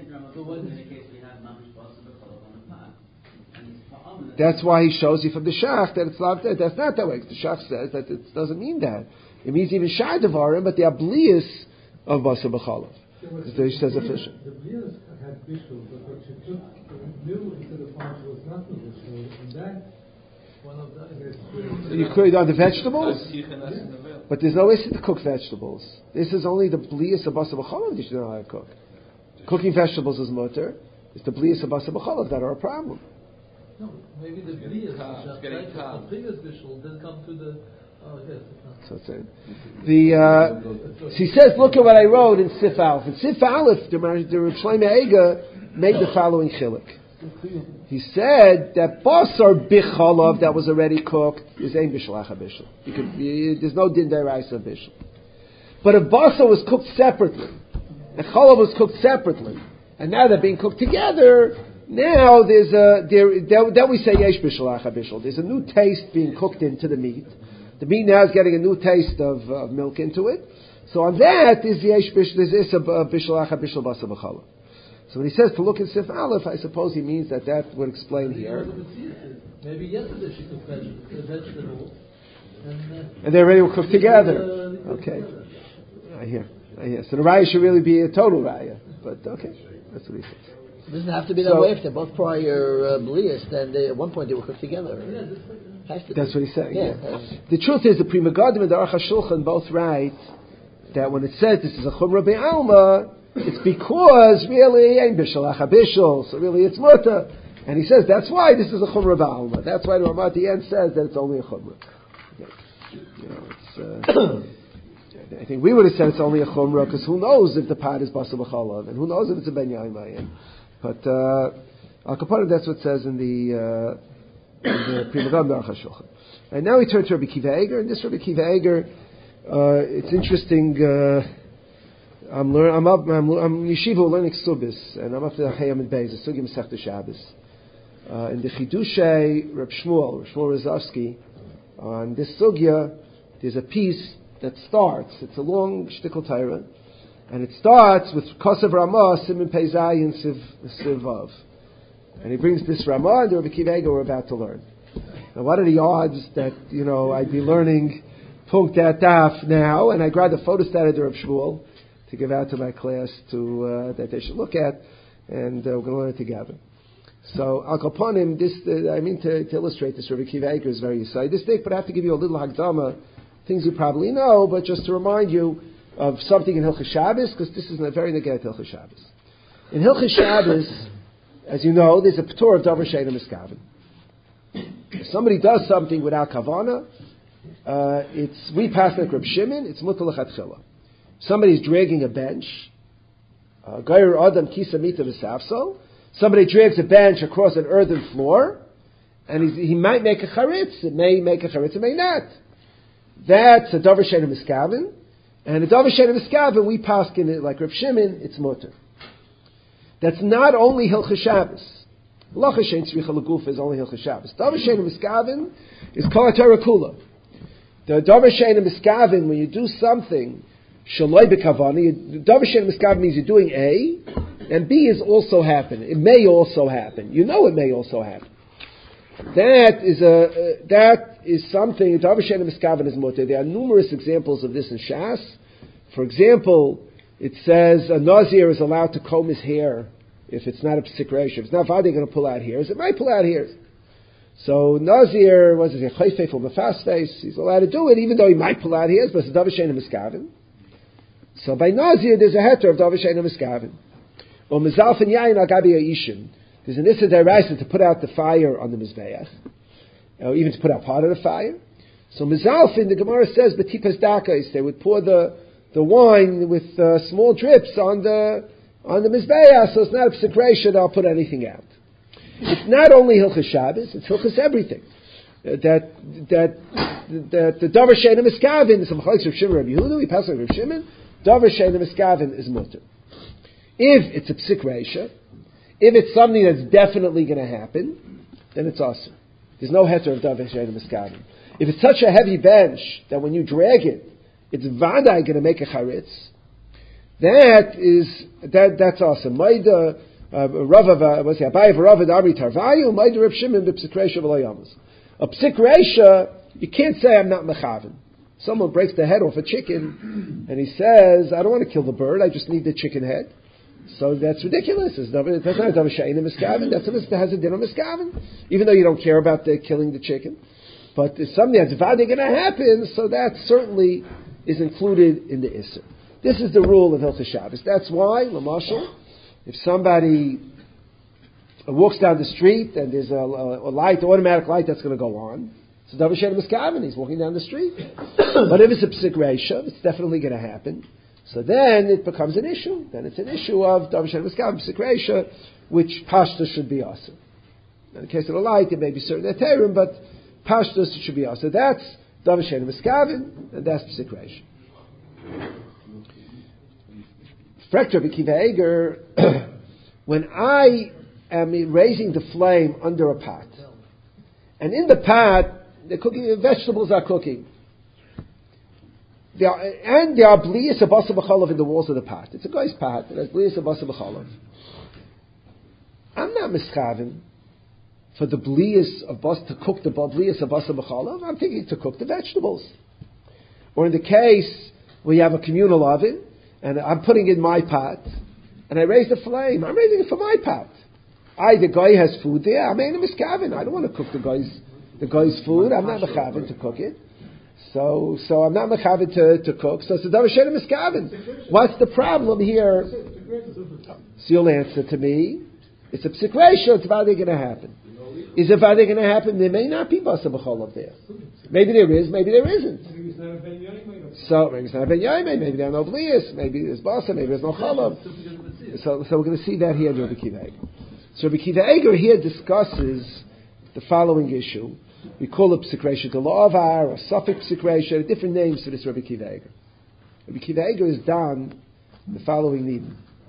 That's why he shows you from the Shach that it's not that. That's not that way. The Shach says that it doesn't mean that. It means even shai devarim, but they are blias of basar b'chalav. He says official.
The blias had bishul, but what she took new into the pot was not the bishul, and that one of the.
So you cook on the vegetables, but there's no issue to cook vegetables. This is only the blias of basar b'chalav that you know how to cook. Cooking vegetables is mutter. It's the blias of basar b'chalav that are a problem.
No, maybe the blias, the previous bishul didn't come to the. Oh yes.
So it's it. The uh, so he says, look at what I wrote in Sif Aleph. In Sif Aleph, the the Reb Shlomo Eiger made the following chilik. He said that basar bichalav that was already cooked is ein bishul achar bishul. You could, you, there's no din deraisa bishul. But if basar was cooked separately, and chalav was cooked separately, and now they're being cooked together, now there's a there. Then we say yesh bishul achar bishul. There's a new taste being cooked into the meat. The meat now is getting a new taste of uh, milk into it. So on that is yesh bishul, there's a bishul achar bishul basar b'chalav. So when he says to look in Sif Aleph, I suppose he means that that would explain here.
Maybe yesterday she cooked vegetables, and, uh,
and they already were cooked together.
Uh,
okay,
together.
I hear, I hear. So the raya should really be a total raya, but okay, that's what he says.
It doesn't have to be that
So-
way. If they're both prior uh, blias, then they, at one point they were cooked together.
Yeah, just like, uh,
Has to
That's
be.
what he's saying.
Yeah.
Yeah. The truth is, the Pri Megadim and the Aruch HaShulchan both write that when it says this is a Chumrah Be'alma, it's because really ain't bishul achar bishul, so really it's mutter. And he says that's why this is a Chumrah Be'alma. That's why the Ramah at the end says that it's only a Chumrah. You know, it's, uh, I think we would have said it's only a Chumrah because who knows if the pot is basar b'chalav and who knows if it's a ben yain mayin. But uh, Al Kaparim, that's what it says in the. Uh, the Pri Megadim Aruch HaShulchan. And now we turn to Rabbi Kiva Eger, and this Rabbi Kiva Eger, uh, it's interesting. Uh, I'm learn, I'm up, I'm, I'm yeshiva learning Ksubis, and I'm up to the Hayam and Beis, the Sugya Masechta Shabbos. Uh, in the Chidushei Reb Shmuel, Reb Shmuel Rozovsky, on this Sugya, there's a piece that starts. It's a long shtickle Torah, and it starts with Kosev Ramah Simin Pei Zayin Siv Sivav. And he brings this Ramah and the Rabbi Kiva Eger we're about to learn. Now, what are the odds that, you know, I'd be learning Punkt Dat Daf now, and I grabbed a photostat of the Reb Shmuel to give out to my class to uh, that they should look at, and uh, we're going to learn it together. So, Al Kaponim, this, uh, I mean to, to illustrate this, Rabbi Kiva Eger is very Yisraelistic, but I have to give you a little Hagdama, things you probably know, but just to remind you of something in Hilchos Shabbos, because this is a very negay to Hilchos Shabbos. In Hilchos Shabbos, as you know, there's a P'tur of Davar She'eino Miskaven. If somebody does something without Kavana, uh, it's we pass like Reb Shimon. It's mutal lechatchila. Somebody's dragging a bench. Gair adam kisa mita v'safso. Somebody drags a bench across an earthen floor, and he's, he might make a charitz. It may make a charitz. It may not. That's a davar she'eino miskaven, and a davar she'eino miskaven we paskin it like Reb Shimon. It's mutter. That's not only Hilchos Shabbos. Halacha she'ein tzricha l'gufa is only Hilchos Shabbos. Davar she'eino miskaven is kol haTorah kula. The davar she'eino miskaven, when you do something shaloi b'kavani, davar she'eino miskaven means you're doing A, and B is also happening. It may also happen. You know it may also happen. That is a uh, that is something. Davar she'eino miskaven is mutter. There are numerous examples of this in Shas. For example, it says a Nazir is allowed to comb his hair if it's not a psik reisha. If it's not Vadi going to pull out hairs, it might pull out hairs. So Nazir, what is it, chayfei for mefasfeis, he's allowed to do it even though he might pull out hairs, but it's a davar she'eino miskaven. So by Nazir, there's a heter of davar she'eino miskaven. Or mezalfen yayin al gabi ha'ishim. There's an issa deraisa to put out the fire on the mizbeach, or even to put out part of the fire. So mezalfen, the Gemara says, betipas dakais, they would pour the the wine with uh, small drips on the on the mizbeach, so it's not a psik reisha that I'll put anything out. It's not only Hilchos Shabbos, it's Hilchos everything. Uh, that that that the davar she'eino miskaven is a machlokes Reb Shimon Reb Yehuda. We pass on Reb Shimon. Davar she'eino miskaven is mutter. If it's a psik reisha, if it's something that's definitely going to happen, then it's awesome. There's no heter of davar she'eino miskaven. If it's such a heavy bench that when you drag it, it's vadai going to make a charitz, that is that that's awesome. Maida Rava was it Abaye Rava Dabri Tarvayu Maida Reb Shimon b'psik reisha v'lo yamas. A psik reisha, you can't say I'm not mechaven. Someone breaks the head off a chicken and he says, I don't want to kill the bird, I just need the chicken head. So that's ridiculous. It's not, that's not a davar she'eino miskaven. That's a has a din of miskaven, even though you don't care about the killing the chicken. But if something that's vadi going to happen, so that certainly is included in the Isser. This is the rule of Hilchos Shabbos. That's why, Lamashal, if somebody walks down the street and there's a, a, a light, automatic light that's going to go on, so davar she'eino miskaven, he's walking down the street. But if it's a psik reisha, it's definitely going to happen. So then it becomes an issue. Then it's an issue of davar she'eino miskaven, psik reisha, which pashtus should be awesome. In the case of the light, it may be certain eterim, but pashtus should be awesome. That's davar she'eino miskaven, and that's psik reisha. Frekter b'kiva eger, when I am raising the flame under a pot, and in the pot, the cooking vegetables are cooking, there are, and there are bliyas of basa b'chalav in the walls of the pot. It's a guy's pot, and there's bliyas of basa b'chalav. I'm not mischaven for the bliyas of basa, to cook the bliyas of basa b'chalav. I'm thinking to cook the vegetables. Or in the case where you have a communal oven, and I'm putting in my pot, and I raise the flame. I'm raising it for my pot. I, the guy has food there. I'm in a miskaven. I don't want to cook the guy's the guy's food. I'm not mechaven to cook it. So, so I'm not mechaven to, to cook. So it's a davar she'eino miskaven. What's the problem here? So you'll answer to me. It's a psik reisha. It's vadi going to happen. Is it vadi going to happen? There may not be basa b'cholav there. Maybe there is. Maybe there isn't. So maybe it's not a ben yaimei. Maybe there are no bliyas. Maybe there's basa. Maybe there's no cholav. So, so we're going to see that here in Rabbi Kiva Eger. So Rabbi Kiva Eger here discusses the following issue. We call it psik reisha delavar or suffix psik reisha. Different names for this Rabbi Kiva Eger. Rabbi Kiva Eger is done the following need.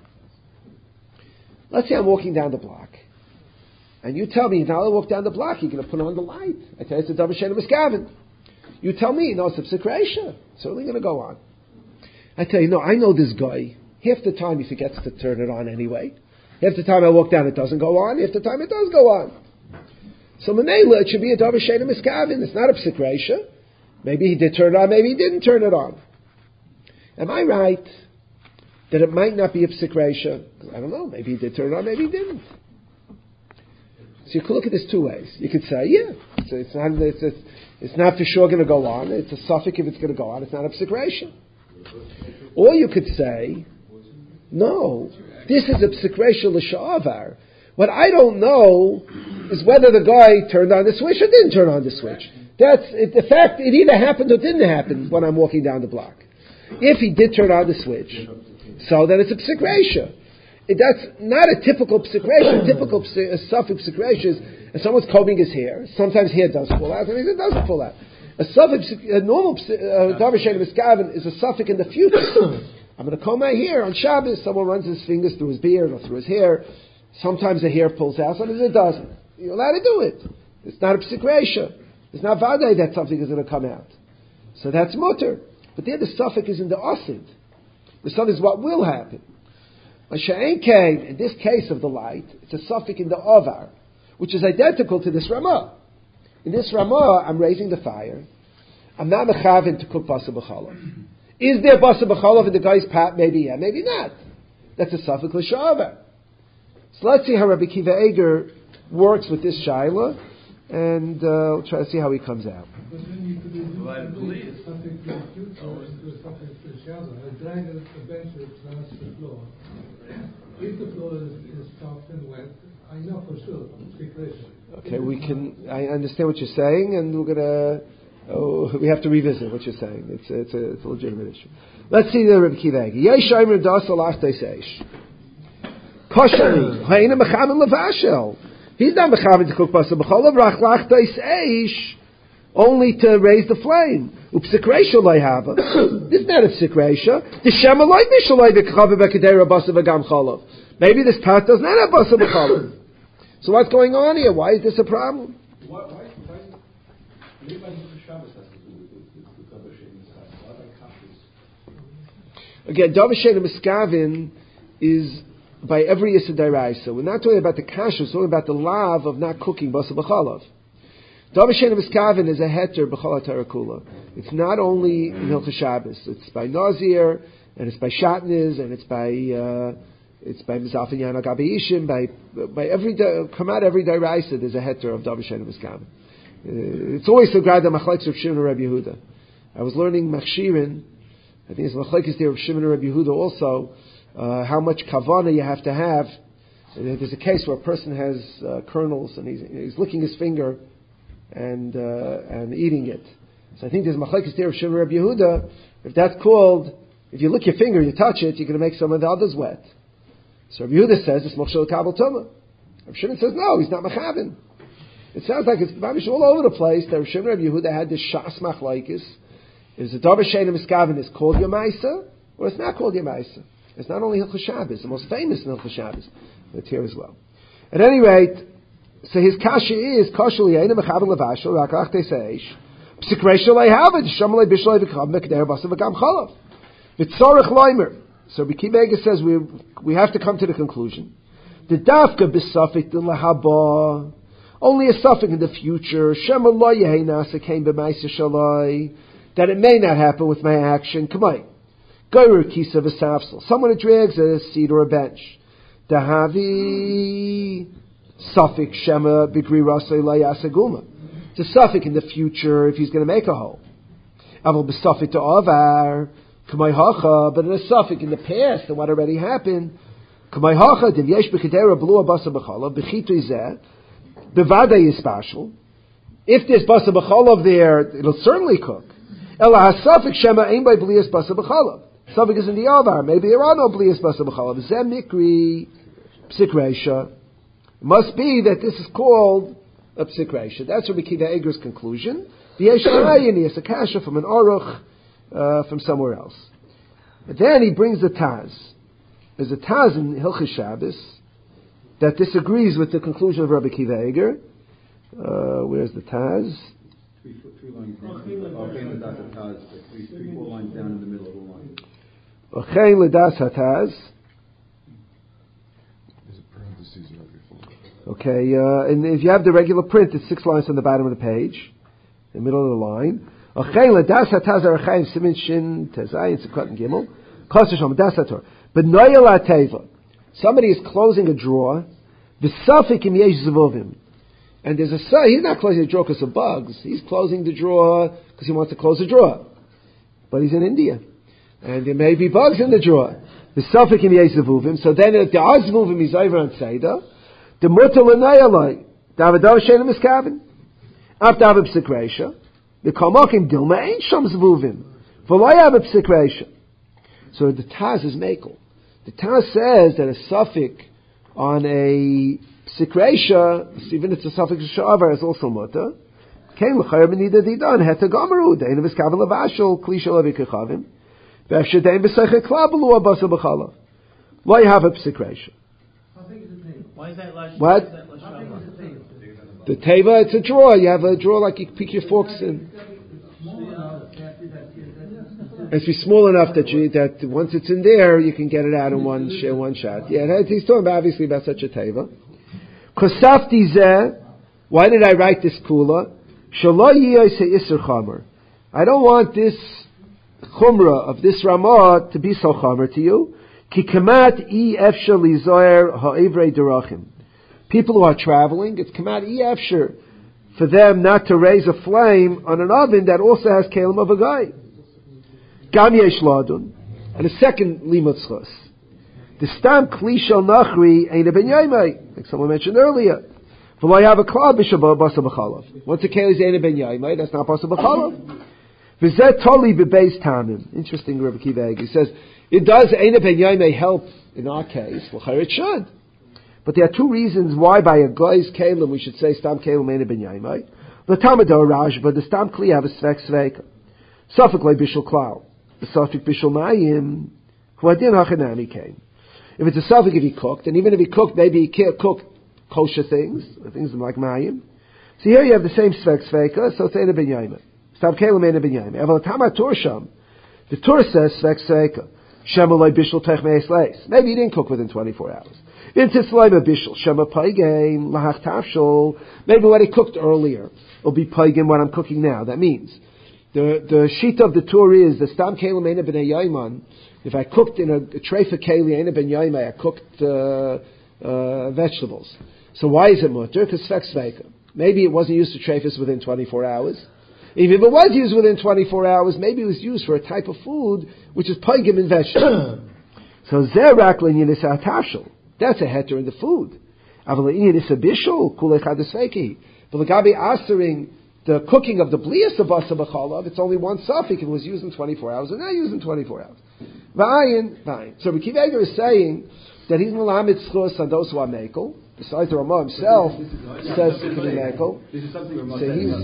Let's say I'm walking down the block, and you tell me now I walk down the block, you're going to put on the light. I tell you it's a davar she'eino miskaven. You tell me, no, it's a psik reisha. It's certainly going to go on. I tell you, no, I know this guy. Half the time he forgets to turn it on anyway. Half the time I walk down, it doesn't go on. Half the time it does go on. So Menela, it should be a davar she'eino miskaven. It's not a psik reisha. Maybe he did turn it on, maybe he didn't turn it on. Am I right that it might not be a psik reisha? I don't know. Maybe he did turn it on, maybe he didn't. So you could look at this two ways. You could say, yeah, it's, it's not it's, it's, it's not for sure going to go on. It's a suffix if it's going to go on. It's not a psik reisha. Or you could say, no, this is a psik reisha l'sha'avar. What I don't know is whether the guy turned on the switch or didn't turn on the switch. That's it, the fact. It either happened or didn't happen when I'm walking down the block. If he did turn on the switch, so then it's a psik reisha. It, that's not a typical psik reisha. A typical psik, a suffix psik reisha is if someone's combing his hair. Sometimes hair does fall out, sometimes it doesn't fall out. A suffix, a normal davar she'eino miskaven is a suffix in the future. I'm going to comb my hair on Shabbos. Someone runs his fingers through his beard or through his hair. Sometimes the hair pulls out, sometimes it doesn't. You're allowed to do it. It's not a psik reisha. It's not vaday that something is going to come out. So that's mutter. But there the suffix is in the asid. The suffix is what will happen. Masha'en came, in this case of the light, it's a suffix in the avar, which is identical to this ramah. In this ramah, I'm raising the fire. I'm not mechavin to cook basa b'chalav. Is there basa b'chalav in the guy's pot? Maybe yeah, maybe not. That's a suffix l'shavar. So let's see how Rabbi Kiva Eger works with this shaila, and uh, we'll try to see how he comes out.
But then you could do something to the future into something to the shadow. I drag a bench that slants the floor. If the floor is, is soft and wet, I know for sure it's secretion.
Okay, we can. I understand what you're saying, and we're gonna. Oh, we have to revisit what you're saying. It's it's a, it's a legitimate issue. Let's see the Rabbi Kiva Eger. Yesh Aimer Das Alach Teisesh. Koshali Hayna Mechamin Levashel. He's not mechamin to cook basa b'cholav. Rach lach Teisesh. Only to raise the flame. Upsik reisha loyhava. This is not a psik reisha. The shema loy mishaloi v'kachav b'kedera basa v'gam cholav. Maybe this tat does not have basa b'cholav. So what's going on here? Why is this a problem?
Why? Why? Why? Anybody who Shabbos has to do with the davar she'eino miskaven. Why are kashas?
Again, davar she'eino miskaven is by every issa d'oraisa. We're not talking about the kasha. We're talking about the lav of not cooking basa b'cholav. Davar she'eino miskaven is a heter b'chol ha'torah kula. It's not only in Hilchos Shabbos. It's by Nazir, and it's by Shatnez, and it's by uh, it's by Mizaf and Yana Gabi Ishim. By by every come out every deraisa there's a heter of davar she'eino miskaven. Uh, it's always the grad the machlekes of Shimon and Rabbi Yehuda. I was learning machshirin. I think it's machlekes there of Shimon and Rabbi Yehuda also. Uh, how much kavana you have to have. Uh, there's a case where a person has uh, kernels and he's, he's licking his finger and uh, and eating it. So I think there's machlekes there of Shimon Rabbi Yehuda. If that's called, if you lick your finger, you touch it, you're going to make some of the others wet. So Rabbi Yehuda says it's mochshel kabel tuma. Rabbi Shimon says no, he's not machavin. It sounds like it's mamish all over the place. That Rabbi Shimon Rabbi Yehuda had this shas machlekes. Is the davar she'eino miskaven is called Yomaisa or it's not called Yomaisa? It's not only Hilchos Shabbos, the most famous in Hilchos Shabbos. It's here as well. At any rate, so his kasha is kasha li'eina mechaben levashel rakach teiseish psik reisha le'haved shamalei bishlei v'kav mekder basa v'gam chalav v'tzorach loimer. So Rabbi Kiva Eger says we we have to come to the conclusion the dafka b'safik the lahaba only a suffix in the future shema lo yehi nasa came b'maisa shalai that it may not happen with my action. Come on. Someone who drags a seat or a bench. Dahavi suffix shema bigri rasei layasaguma. It's a suffix in the future if he's going to make a hole. Aval b'suffix to avar kamay hacha, but in a suffix in the past and what already happened. Kamay hacha div yesh b'kedera blua basa b'chalav b'chitu zeh b'vadei yispashal. If there's basa b'chalav there, it'll certainly cook. Ela hasafik shema ein by blias basa b'chalav. Suffix is in the avar. Maybe there are no blias basa b'chalav. Zeh mikri psik reisha. It must be that this is called a psik reisha. That's Rabbi Kiva Eger's conclusion. The Yeshayini is a kasha from an aruch uh, from somewhere else. But then he brings the Taz. There's a Taz in Hilchos Shabbos that disagrees with the conclusion of Rabbi Kiva Eger. Uh, where's the Taz?
Three, three lines down. Three, three, four lines down in the middle of the line.
Okay, ledas hataz.
There's a parentheses right before.
Okay, uh, and if you have the regular print, it's six lines on the bottom of the page, in the middle of the line. Okay, ledas hataz arachayim simin shin tezayin sekot and gimel. Kosher das hator. But noyel ateva. Somebody is closing a drawer. V'safik im yesh zvovim. And there's a he's not closing the drawer because of bugs. He's closing the drawer because he wants to close the drawer. But he's in India. And there may be bugs in the drawer. The suffix in Yezavuvim. So then if the Azvuvim is over on Seder, the Mutter L'nayalai, David Davar she'eino miskaven. After David Psik Reisha, The Kalmakim Dilma ain't Sham Zvuvim. V'lo have a psik reisha. So the Taz is Mekel. The Taz says that a suffix on a psik reisha, even if it's a suffix shavar, is also mutter. Kain l'chayr b'nida didan heta gamaru dein v'skaven levashol klisha levikachavim v'afshedein b'seiche klabelu abasa b'chalav. Why you have a psik reisha?
Why is that lash?
What? The teva, it's a drawer. You have a drawer like you pick your forks in. It's be small enough that you that once it's in there, you can get it out in one sh- one shot. Yeah, he's talking about, obviously about such a teva. Kosafti zeh. Why did I write this kula? Shalo yiyos isur chamer. I don't want this chumrah of this ramah to be so chamer to you. Ki kamat e efshar lizoyer ha'evrei derachim. People who are traveling, it's kamat e efshar for them not to raise a flame on an oven that also has kelim of a guy. Gam yesh ladun. And a second limud schos. The stam kli shel nachri ein a ben yaimai, like someone mentioned earlier. V'lo have a klal b'shabbat basa b'chalav. Once a keli is ein a ben yaimai, that's not basa b'chalav. V'zeh toli b'beis tamim. Interesting, Rabbi Kiva. He says it does ein a ben yaimai help in our case. L'chayr it should. But there are two reasons why by a guy's kelim we should say stam kelim ein a ben yaimai. The tamador raj, but the stam kli have a svek sveka. Suffolk like bishul klal. The Suffolk Bishul Mayim, who adin hachanami came. If it's a Suffolk, if he cooked, and even if he cooked, maybe he can't cook kosher things, things like Mayim. So here you have the same Svek Sveka, so it's Eina Ben Yaima. Stam Kelim Eina Ben Yaima. Evel Tama Tur Sham. The Tur says Svek Sveka. Shemaloi Bishul Tech Meis Leis. Maybe he didn't cook within twenty-four hours. Into Slaima Bishul. Shema Paigim, Lahach Tafshul. Maybe what he cooked earlier will be Paigim what I'm cooking now. That means The the sheet of the Tur is the stam kelim eina ben yaiman. If I cooked in a, a tray for keli eina ben yaimai, I cooked uh, uh, vegetables. So why is it mutter? Because svek sveka. Maybe it wasn't used to treifus within twenty-four hours. Even if it was used within twenty-four hours, maybe it was used for a type of food which is paigim in vegetables. So zerak l'inyanis atashel. That's a heter in the food. Aval l'inyanis abishul kulei chadesveki. But l'gabi asering the cooking of the blias of basa b'chalav, it's only one suffix. It was used in twenty-four hours, and now used in twenty-four hours. V'ayin, v'ayin. So Rabbi Kiva Eiger is saying that he's melamed schus on those who are mekel. Besides the Ramah himself says it can be mekel.
This is something Ramah
so he's,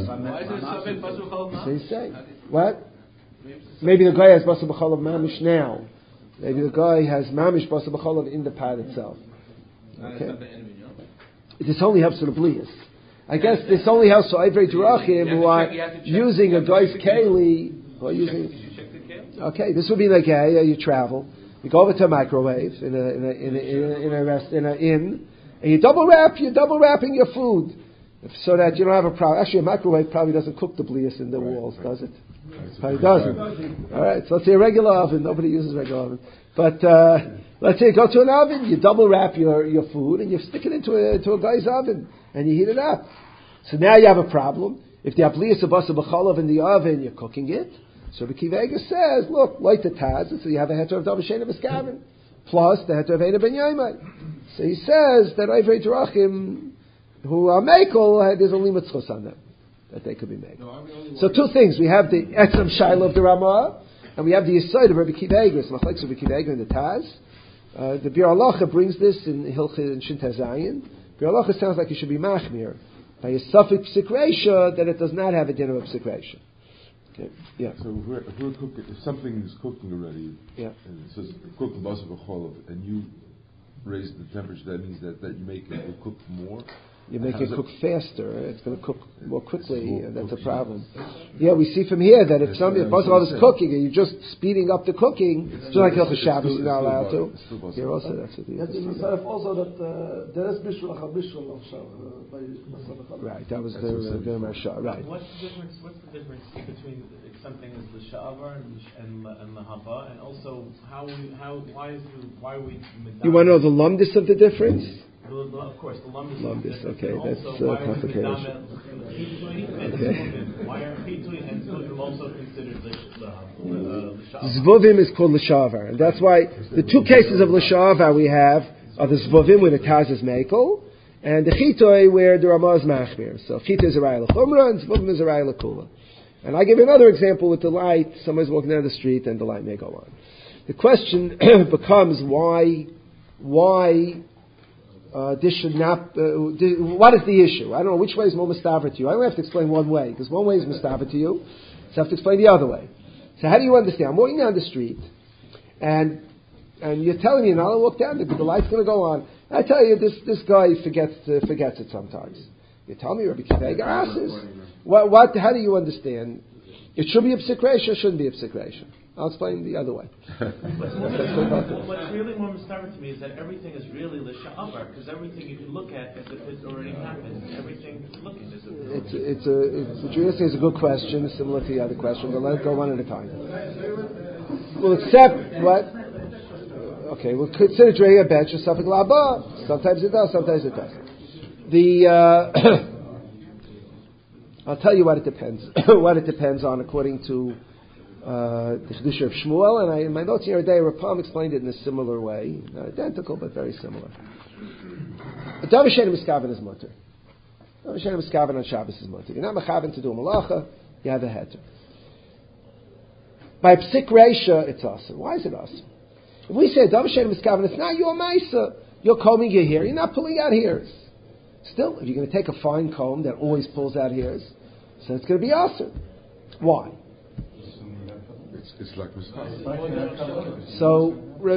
says.
so he's saying what? Maybe the guy has basa b'chalav mamish now. Maybe the guy has mamish basa b'chalav in the pot itself. Okay. This only helps with the blias. I guess this only helps for Ivrei Terachim who are using a guy's keli. Who are using, okay, this would be like yeah, you travel, you go over to a microwave in a in a in a in a, in a, rest, in a inn, and you double wrap. You're double wrapping your food so that you don't have a problem. Actually, a microwave probably doesn't cook the blias in the right, walls, right. does it? Right. Probably doesn't. All right, so let's say a regular oven. Nobody uses regular oven, but uh, let's say you go to an oven, you double wrap your, your food, and you stick it into a to a guy's oven, and you heat it up. So now you have a problem. If the ablias of basa b'chalav in the oven, you're cooking it. So the Kiva Eiger says, look, light the taz, so you have a heter of Davashena B'skavin, plus the heter of Eina Ben Yaimai. So he says that Ivrei Terachim, who are mekel, there's only mitzvahs on them, that they could be made. No, so two things. We have the Etzem Shaila of the Ramah, and we have the Yesod of Rabbi Kiva Eiger, so Machlekes Rabbi Kiva Eiger in the Taz. Uh, the Bir Halacha brings this in Hilchah and Shin Tazayin. Bir Halacha sounds like it should be machmir. By a suffix psik reisha, that it does not have a din of a psik reisha. Okay. Yeah.
So if we're, if we're cooking, if something is cooking already,
yeah.
and it says cook the basa b'chalav, and you raise the temperature, that means that, that you make it will cook more.
You make it cook faster. It's going to cook more quickly,
more
and that's
cooking.
a problem. Yeah, we see from here that if somebody, if basa is cooking and you're just speeding up the cooking, it's like Hilchah Shabbos, you're not allowed to. Here also, that's what
Yes,
the
it's also that uh, there is bishul achar bishul of Shav by basa b'chalav.
Right, that was the the Marsha. Right.
What's the difference? What's the difference between something as l'sha'avar and and and lahaba, and also how we how why is the, why are we?
You want to know the lumdis of the difference?
The, the, of course, the lumdis.
Lumdis, okay,
also,
that's uh, complication.
Okay. Why are pitui and zvuvim also considered l'sha'avar?
Zvuvim is called l'shavar, and that's why the two cases of l'shavar we have are the zvuvim where the taz is mekel, and the chitoi where the ramah is machmir. So chitoi is a raya l'chumra, and zvuvim is a raya l'kula. And I give you another example with the light. Somebody's walking down the street and the light may go on. The question becomes why, why uh, this should not, uh, this, what is the issue? I don't know which way is more mustafa to you. I only have to explain one way, because one way is mustafa to you, so I have to explain the other way. So how do you understand? I'm walking down the street, and and you're telling me, now I'll walk down there because the light's going to go on. I tell you, this this guy forgets uh, forgets it sometimes. You tell me, Rabbi Kiva asks, what, what, how do you understand? It should be a psik reisha, it shouldn't be a psik reisha. I'll explain the other way.
What's, more, what's really more mysterious to me is that everything is really l'sha'avar, because everything you can look at as if it's already happened. Everything you're looking as if it's
It's, it's a, it's, what you're saying is a good question, similar to the other question, but let's go one at a time. We'll accept what? Okay, we'll consider Drei bench a suffix laba. Sometimes it does, sometimes it doesn't. The, uh, I'll tell you what it depends, what it depends on according to Uh, the Chidusha of Shmuel, and I, in my notes here today, Rapam explained it in a similar way, not identical but very similar. Davar she'eino miskaven is mutter. Davar she'eino miskaven on Shabbos is mutter. You're not mechaven to do a malacha, you have a heter. By psik reisha, it's asur. Why is it asur? If we say davar she'eino miskaven, it's not your ma'isa. You're combing your hair. You're not pulling out hairs. Still, if you're going to take a fine comb that always pulls out hairs, so it's going to be asur. Why?
It's like
so,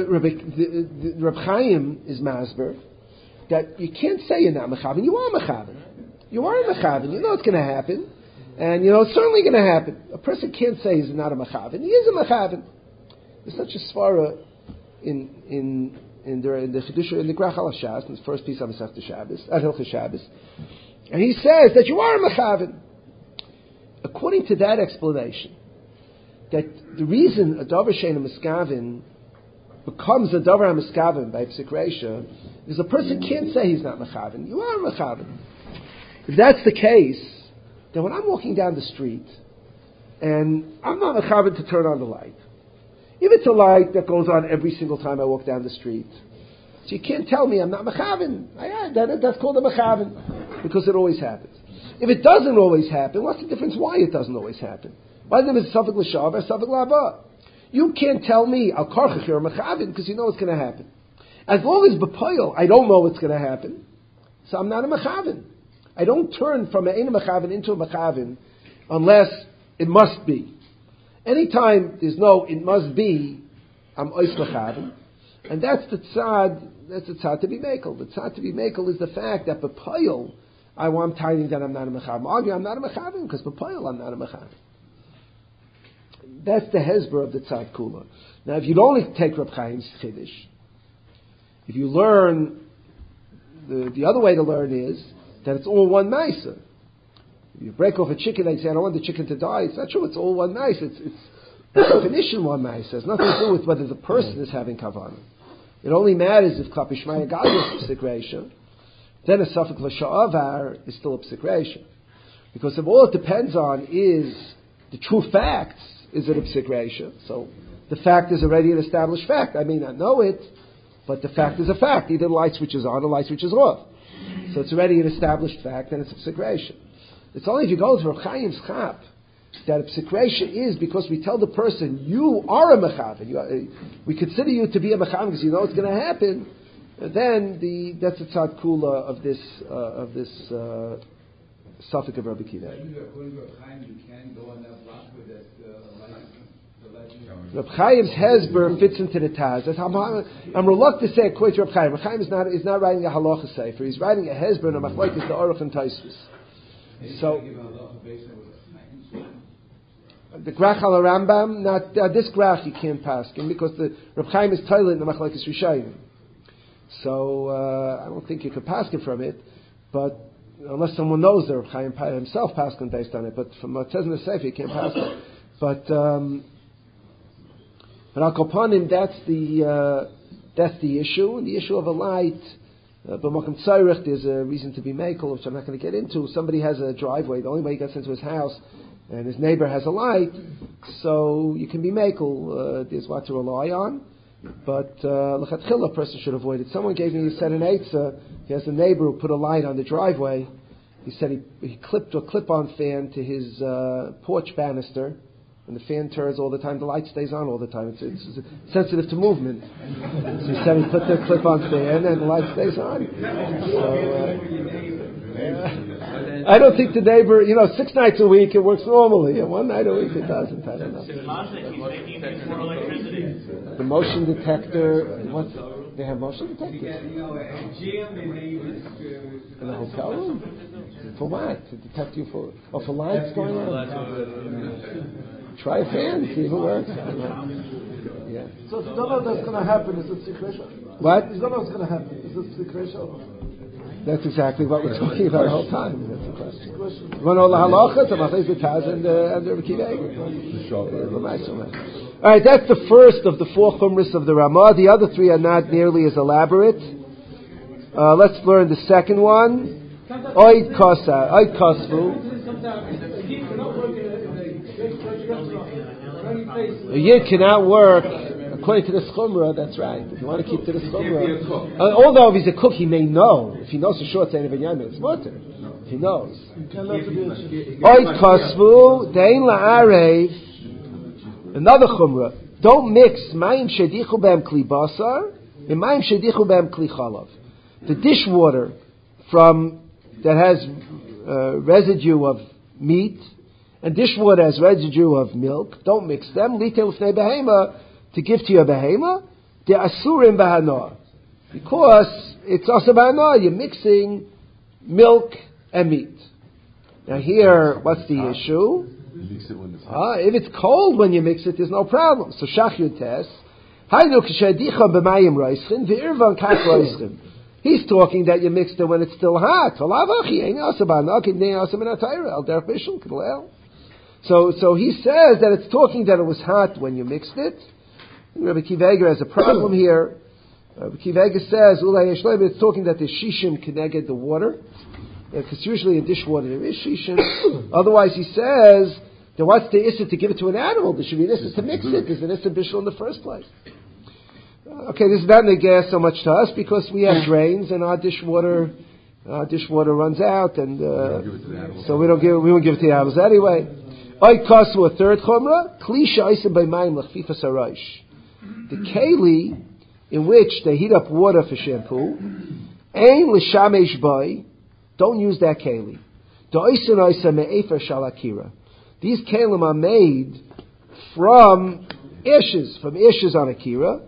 Reb Chaim is masber that you can't say you're not mechaven. You are mechaven. You are mechaven. You know it's going to happen, and you know it's certainly going to happen. A person can't say he's not a mechaven. He is a mechaven. There's such a svara in in in the in the Chidusha in the Grach al Hashas, in the first piece of Masechta Shabbos, at Hilchos Shabbos, and he says that you are a mechaven. According to that explanation, that the reason a davar she'eino miskaven becomes a davar miskaven by psik reisha is a person can't say he's not mechaven. You are mechaven. If that's the case, then when I'm walking down the street and I'm not mechaven to turn on the light, if it's a light that goes on every single time I walk down the street, so you can't tell me I'm not mechaven. That, that's called a mechaven because it always happens. If it doesn't always happen, what's the difference why it doesn't always happen? Why is it suffix l'shav or suffix laba? You can't tell me al karchach you're a mechavin because you know what's going to happen. As long as b'poil I don't know what's going to happen, so I'm not a mechavin. I don't turn from an ein mechavin into a mechavin unless it must be. Anytime there's no it must be, I'm ois mechavin, and that's the tzad. That's the tzad to be mekel. The tzad to be mekel is the fact that b'poil I want tiding that I'm not a mechavin. I'm arguing I'm not a mechavin because b'poil I'm not a mechavin. That's the hezber of the tzad kula. Now, if you only take Reb Chaim's chiddush, if you learn the the other way to learn is that it's all one ma'isa. If you break off a chicken and say I don't want the chicken to die, it's not true. It's all one ma'isa. It's it's by definition one ma'isa. It has nothing to do with whether the person is having kavanah. It only matters if klapi shmaya gadol is psik reisha. Then a suffix l'sha'avar is still a psik reisha, because if all it depends on is the true facts. Is it a psik reisha? So the fact is already an established fact. I may not know it, but the fact is a fact. Either the light switch is on or the light switch is off. So it's already an established fact, and it's a psik reisha. It's only if you go to Reb Chaim's chap that a psik reisha is because we tell the person you are a mechaven. You are, we consider you to be a mechaven because you know what's going to happen. And then the that's the tzad kula of this uh, of this uh, suffix of Rabbi Kiva. Reb Chaim's hezber fits into the Taz. I'm, I'm reluctant to say according to Reb Chaim. Reb Chaim is not is not writing a halacha sefer. He's writing a hezber and a machlokes the Aruch and Tosfos. So the Grach al Rambam, not uh, this Grach you can't pass him because the Reb Chaim is toilet in the machlokes Rishayim. So uh, I don't think you could pass him from it, but unless someone knows that Reb Chaim himself passed him based on it. But from what it says in the sefer, you can't pass him. But um, But al kopanim, that's the uh, that's the issue, and the issue of a light. B'makom tzarich, there's a reason to be mekel, which I'm not going to get into. Somebody has a driveway, the only way he gets into his house, and his neighbor has a light, so you can be mekel. Uh, there's what to rely on, but l'chatchila, a person should avoid it. Someone gave me a set an eitzah. He has a neighbor who put a light on the driveway, he said he, he clipped a clip-on fan to his uh, porch banister. And the fan turns all the time, the light stays on all the time. It's, it's, it's sensitive to movement. So he said he put the clip-on fan and the light stays on. So, uh, I don't think the neighbor, you know, six nights a week it works normally, and one night a week it doesn't. I don't know. The motion detector, what? They have motion detectors? In the hotel room? For what? To detect you for, oh, for lights going on? Try a fan, see if it works. Yeah.
So if you don't know what's going to happen, is it secretion?
What?
You don't know what's going to happen. Is it secretion?
That's exactly what we're talking about the whole time. That's the question. You want to know the halachas? I'm going to the Taz and the Rebbe Kiva Eiger. All right, that's the first of the four chumras of the Ramah. The other three are not nearly as elaborate. Uh, let's learn the second one. Oid kosa, oid kosvu. A yid cannot work according to the chumrah. That's right. If you want to keep to the chumrah, uh, although if he's a cook, he may know. If he knows the short saying of Binyamin, it's mutter. If he knows. Oid kosvu dein la'arev. Another chumrah. Don't mix mayim shedichu b'hem kli basar and mayim shedichu b'hem kli chalav. The dishwater from that has uh, residue of meat and dishwater has residue of milk. Don't mix them. Litel fnei behema, to give to your behema. De asurim bahanoah, because it's also bahanoah. You're mixing milk and meat. Now here, what's the issue?
You mix it when it's hot.
Ah, if it's cold when you mix it, there's no problem. So shach yutes. Haynu k'shadicha b'mayim reischin v'irvan kach reischin. He's talking that you mixed it when it's still hot. So, so he says that it's talking that it was hot when you mixed it. Rabbi Kiva Eiger has a problem here. Rabbi Kiva Eiger says it's talking that the shishim connected the water, because usually in dishwater there is shishim. Otherwise, he says that what's the issa to give it to an animal? There should be an issa to mix it. There's an issa bishul in the first place. Okay, this is not gas so much to us because we have drains and our dishwater, our dishwater runs out, and uh, so we don't give we won't give it to the animals anyway. Oy kasu, a third chumrah, klisha isa b'mayim l'chfifa saraish. The keli in which they heat up water for shampoo, ein l'shamesh bay, don't use that keli. Da'isen isa me'efer shalakira. These kelim are made from ashes, from ashes on akira.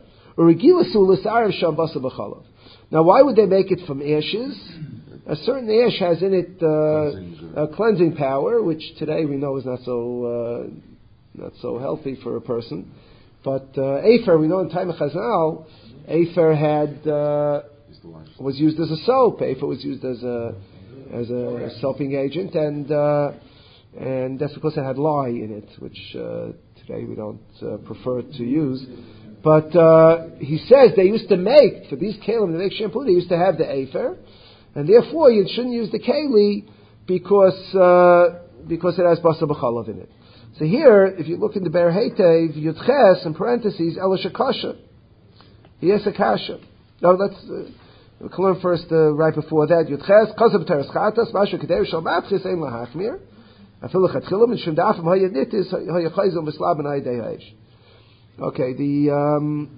Now, why would they make it from ashes? A certain ash has in it uh, a cleansing power, which today we know is not so uh, not so healthy for a person. But uh, afer, we know in time of Chazal, afer had uh, was used as a soap. Afer was used as a as a soaping agent, and uh, and that's because it had lye in it, which uh, today we don't uh, prefer to use. But uh, he says they used to make, for these kelim to make shampoo, they used to have the afer, and therefore you shouldn't use the keli because uh, because it has basar b'chalav in it. So here, if you look in the Ber Heitev, Yudches, in parentheses, Elish Akasha. He has a kasha. No, let's uh, we can learn first uh, right before that. Yudches, Chazab Teres Chatas, Mashu Kedei Shal Matchis, Ein Lahachmir, Afilu Chatchilim, and Shemdafim Hayaditis, Hayachayzim B'Slab and Hayadei Ha'ish. Okay, the um,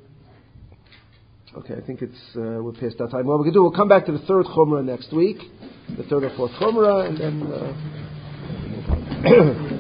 okay, I think it's uh, we're past that time. What we can do, we'll come back to the third chumrah next week, the third or fourth chumrah, and then. Uh,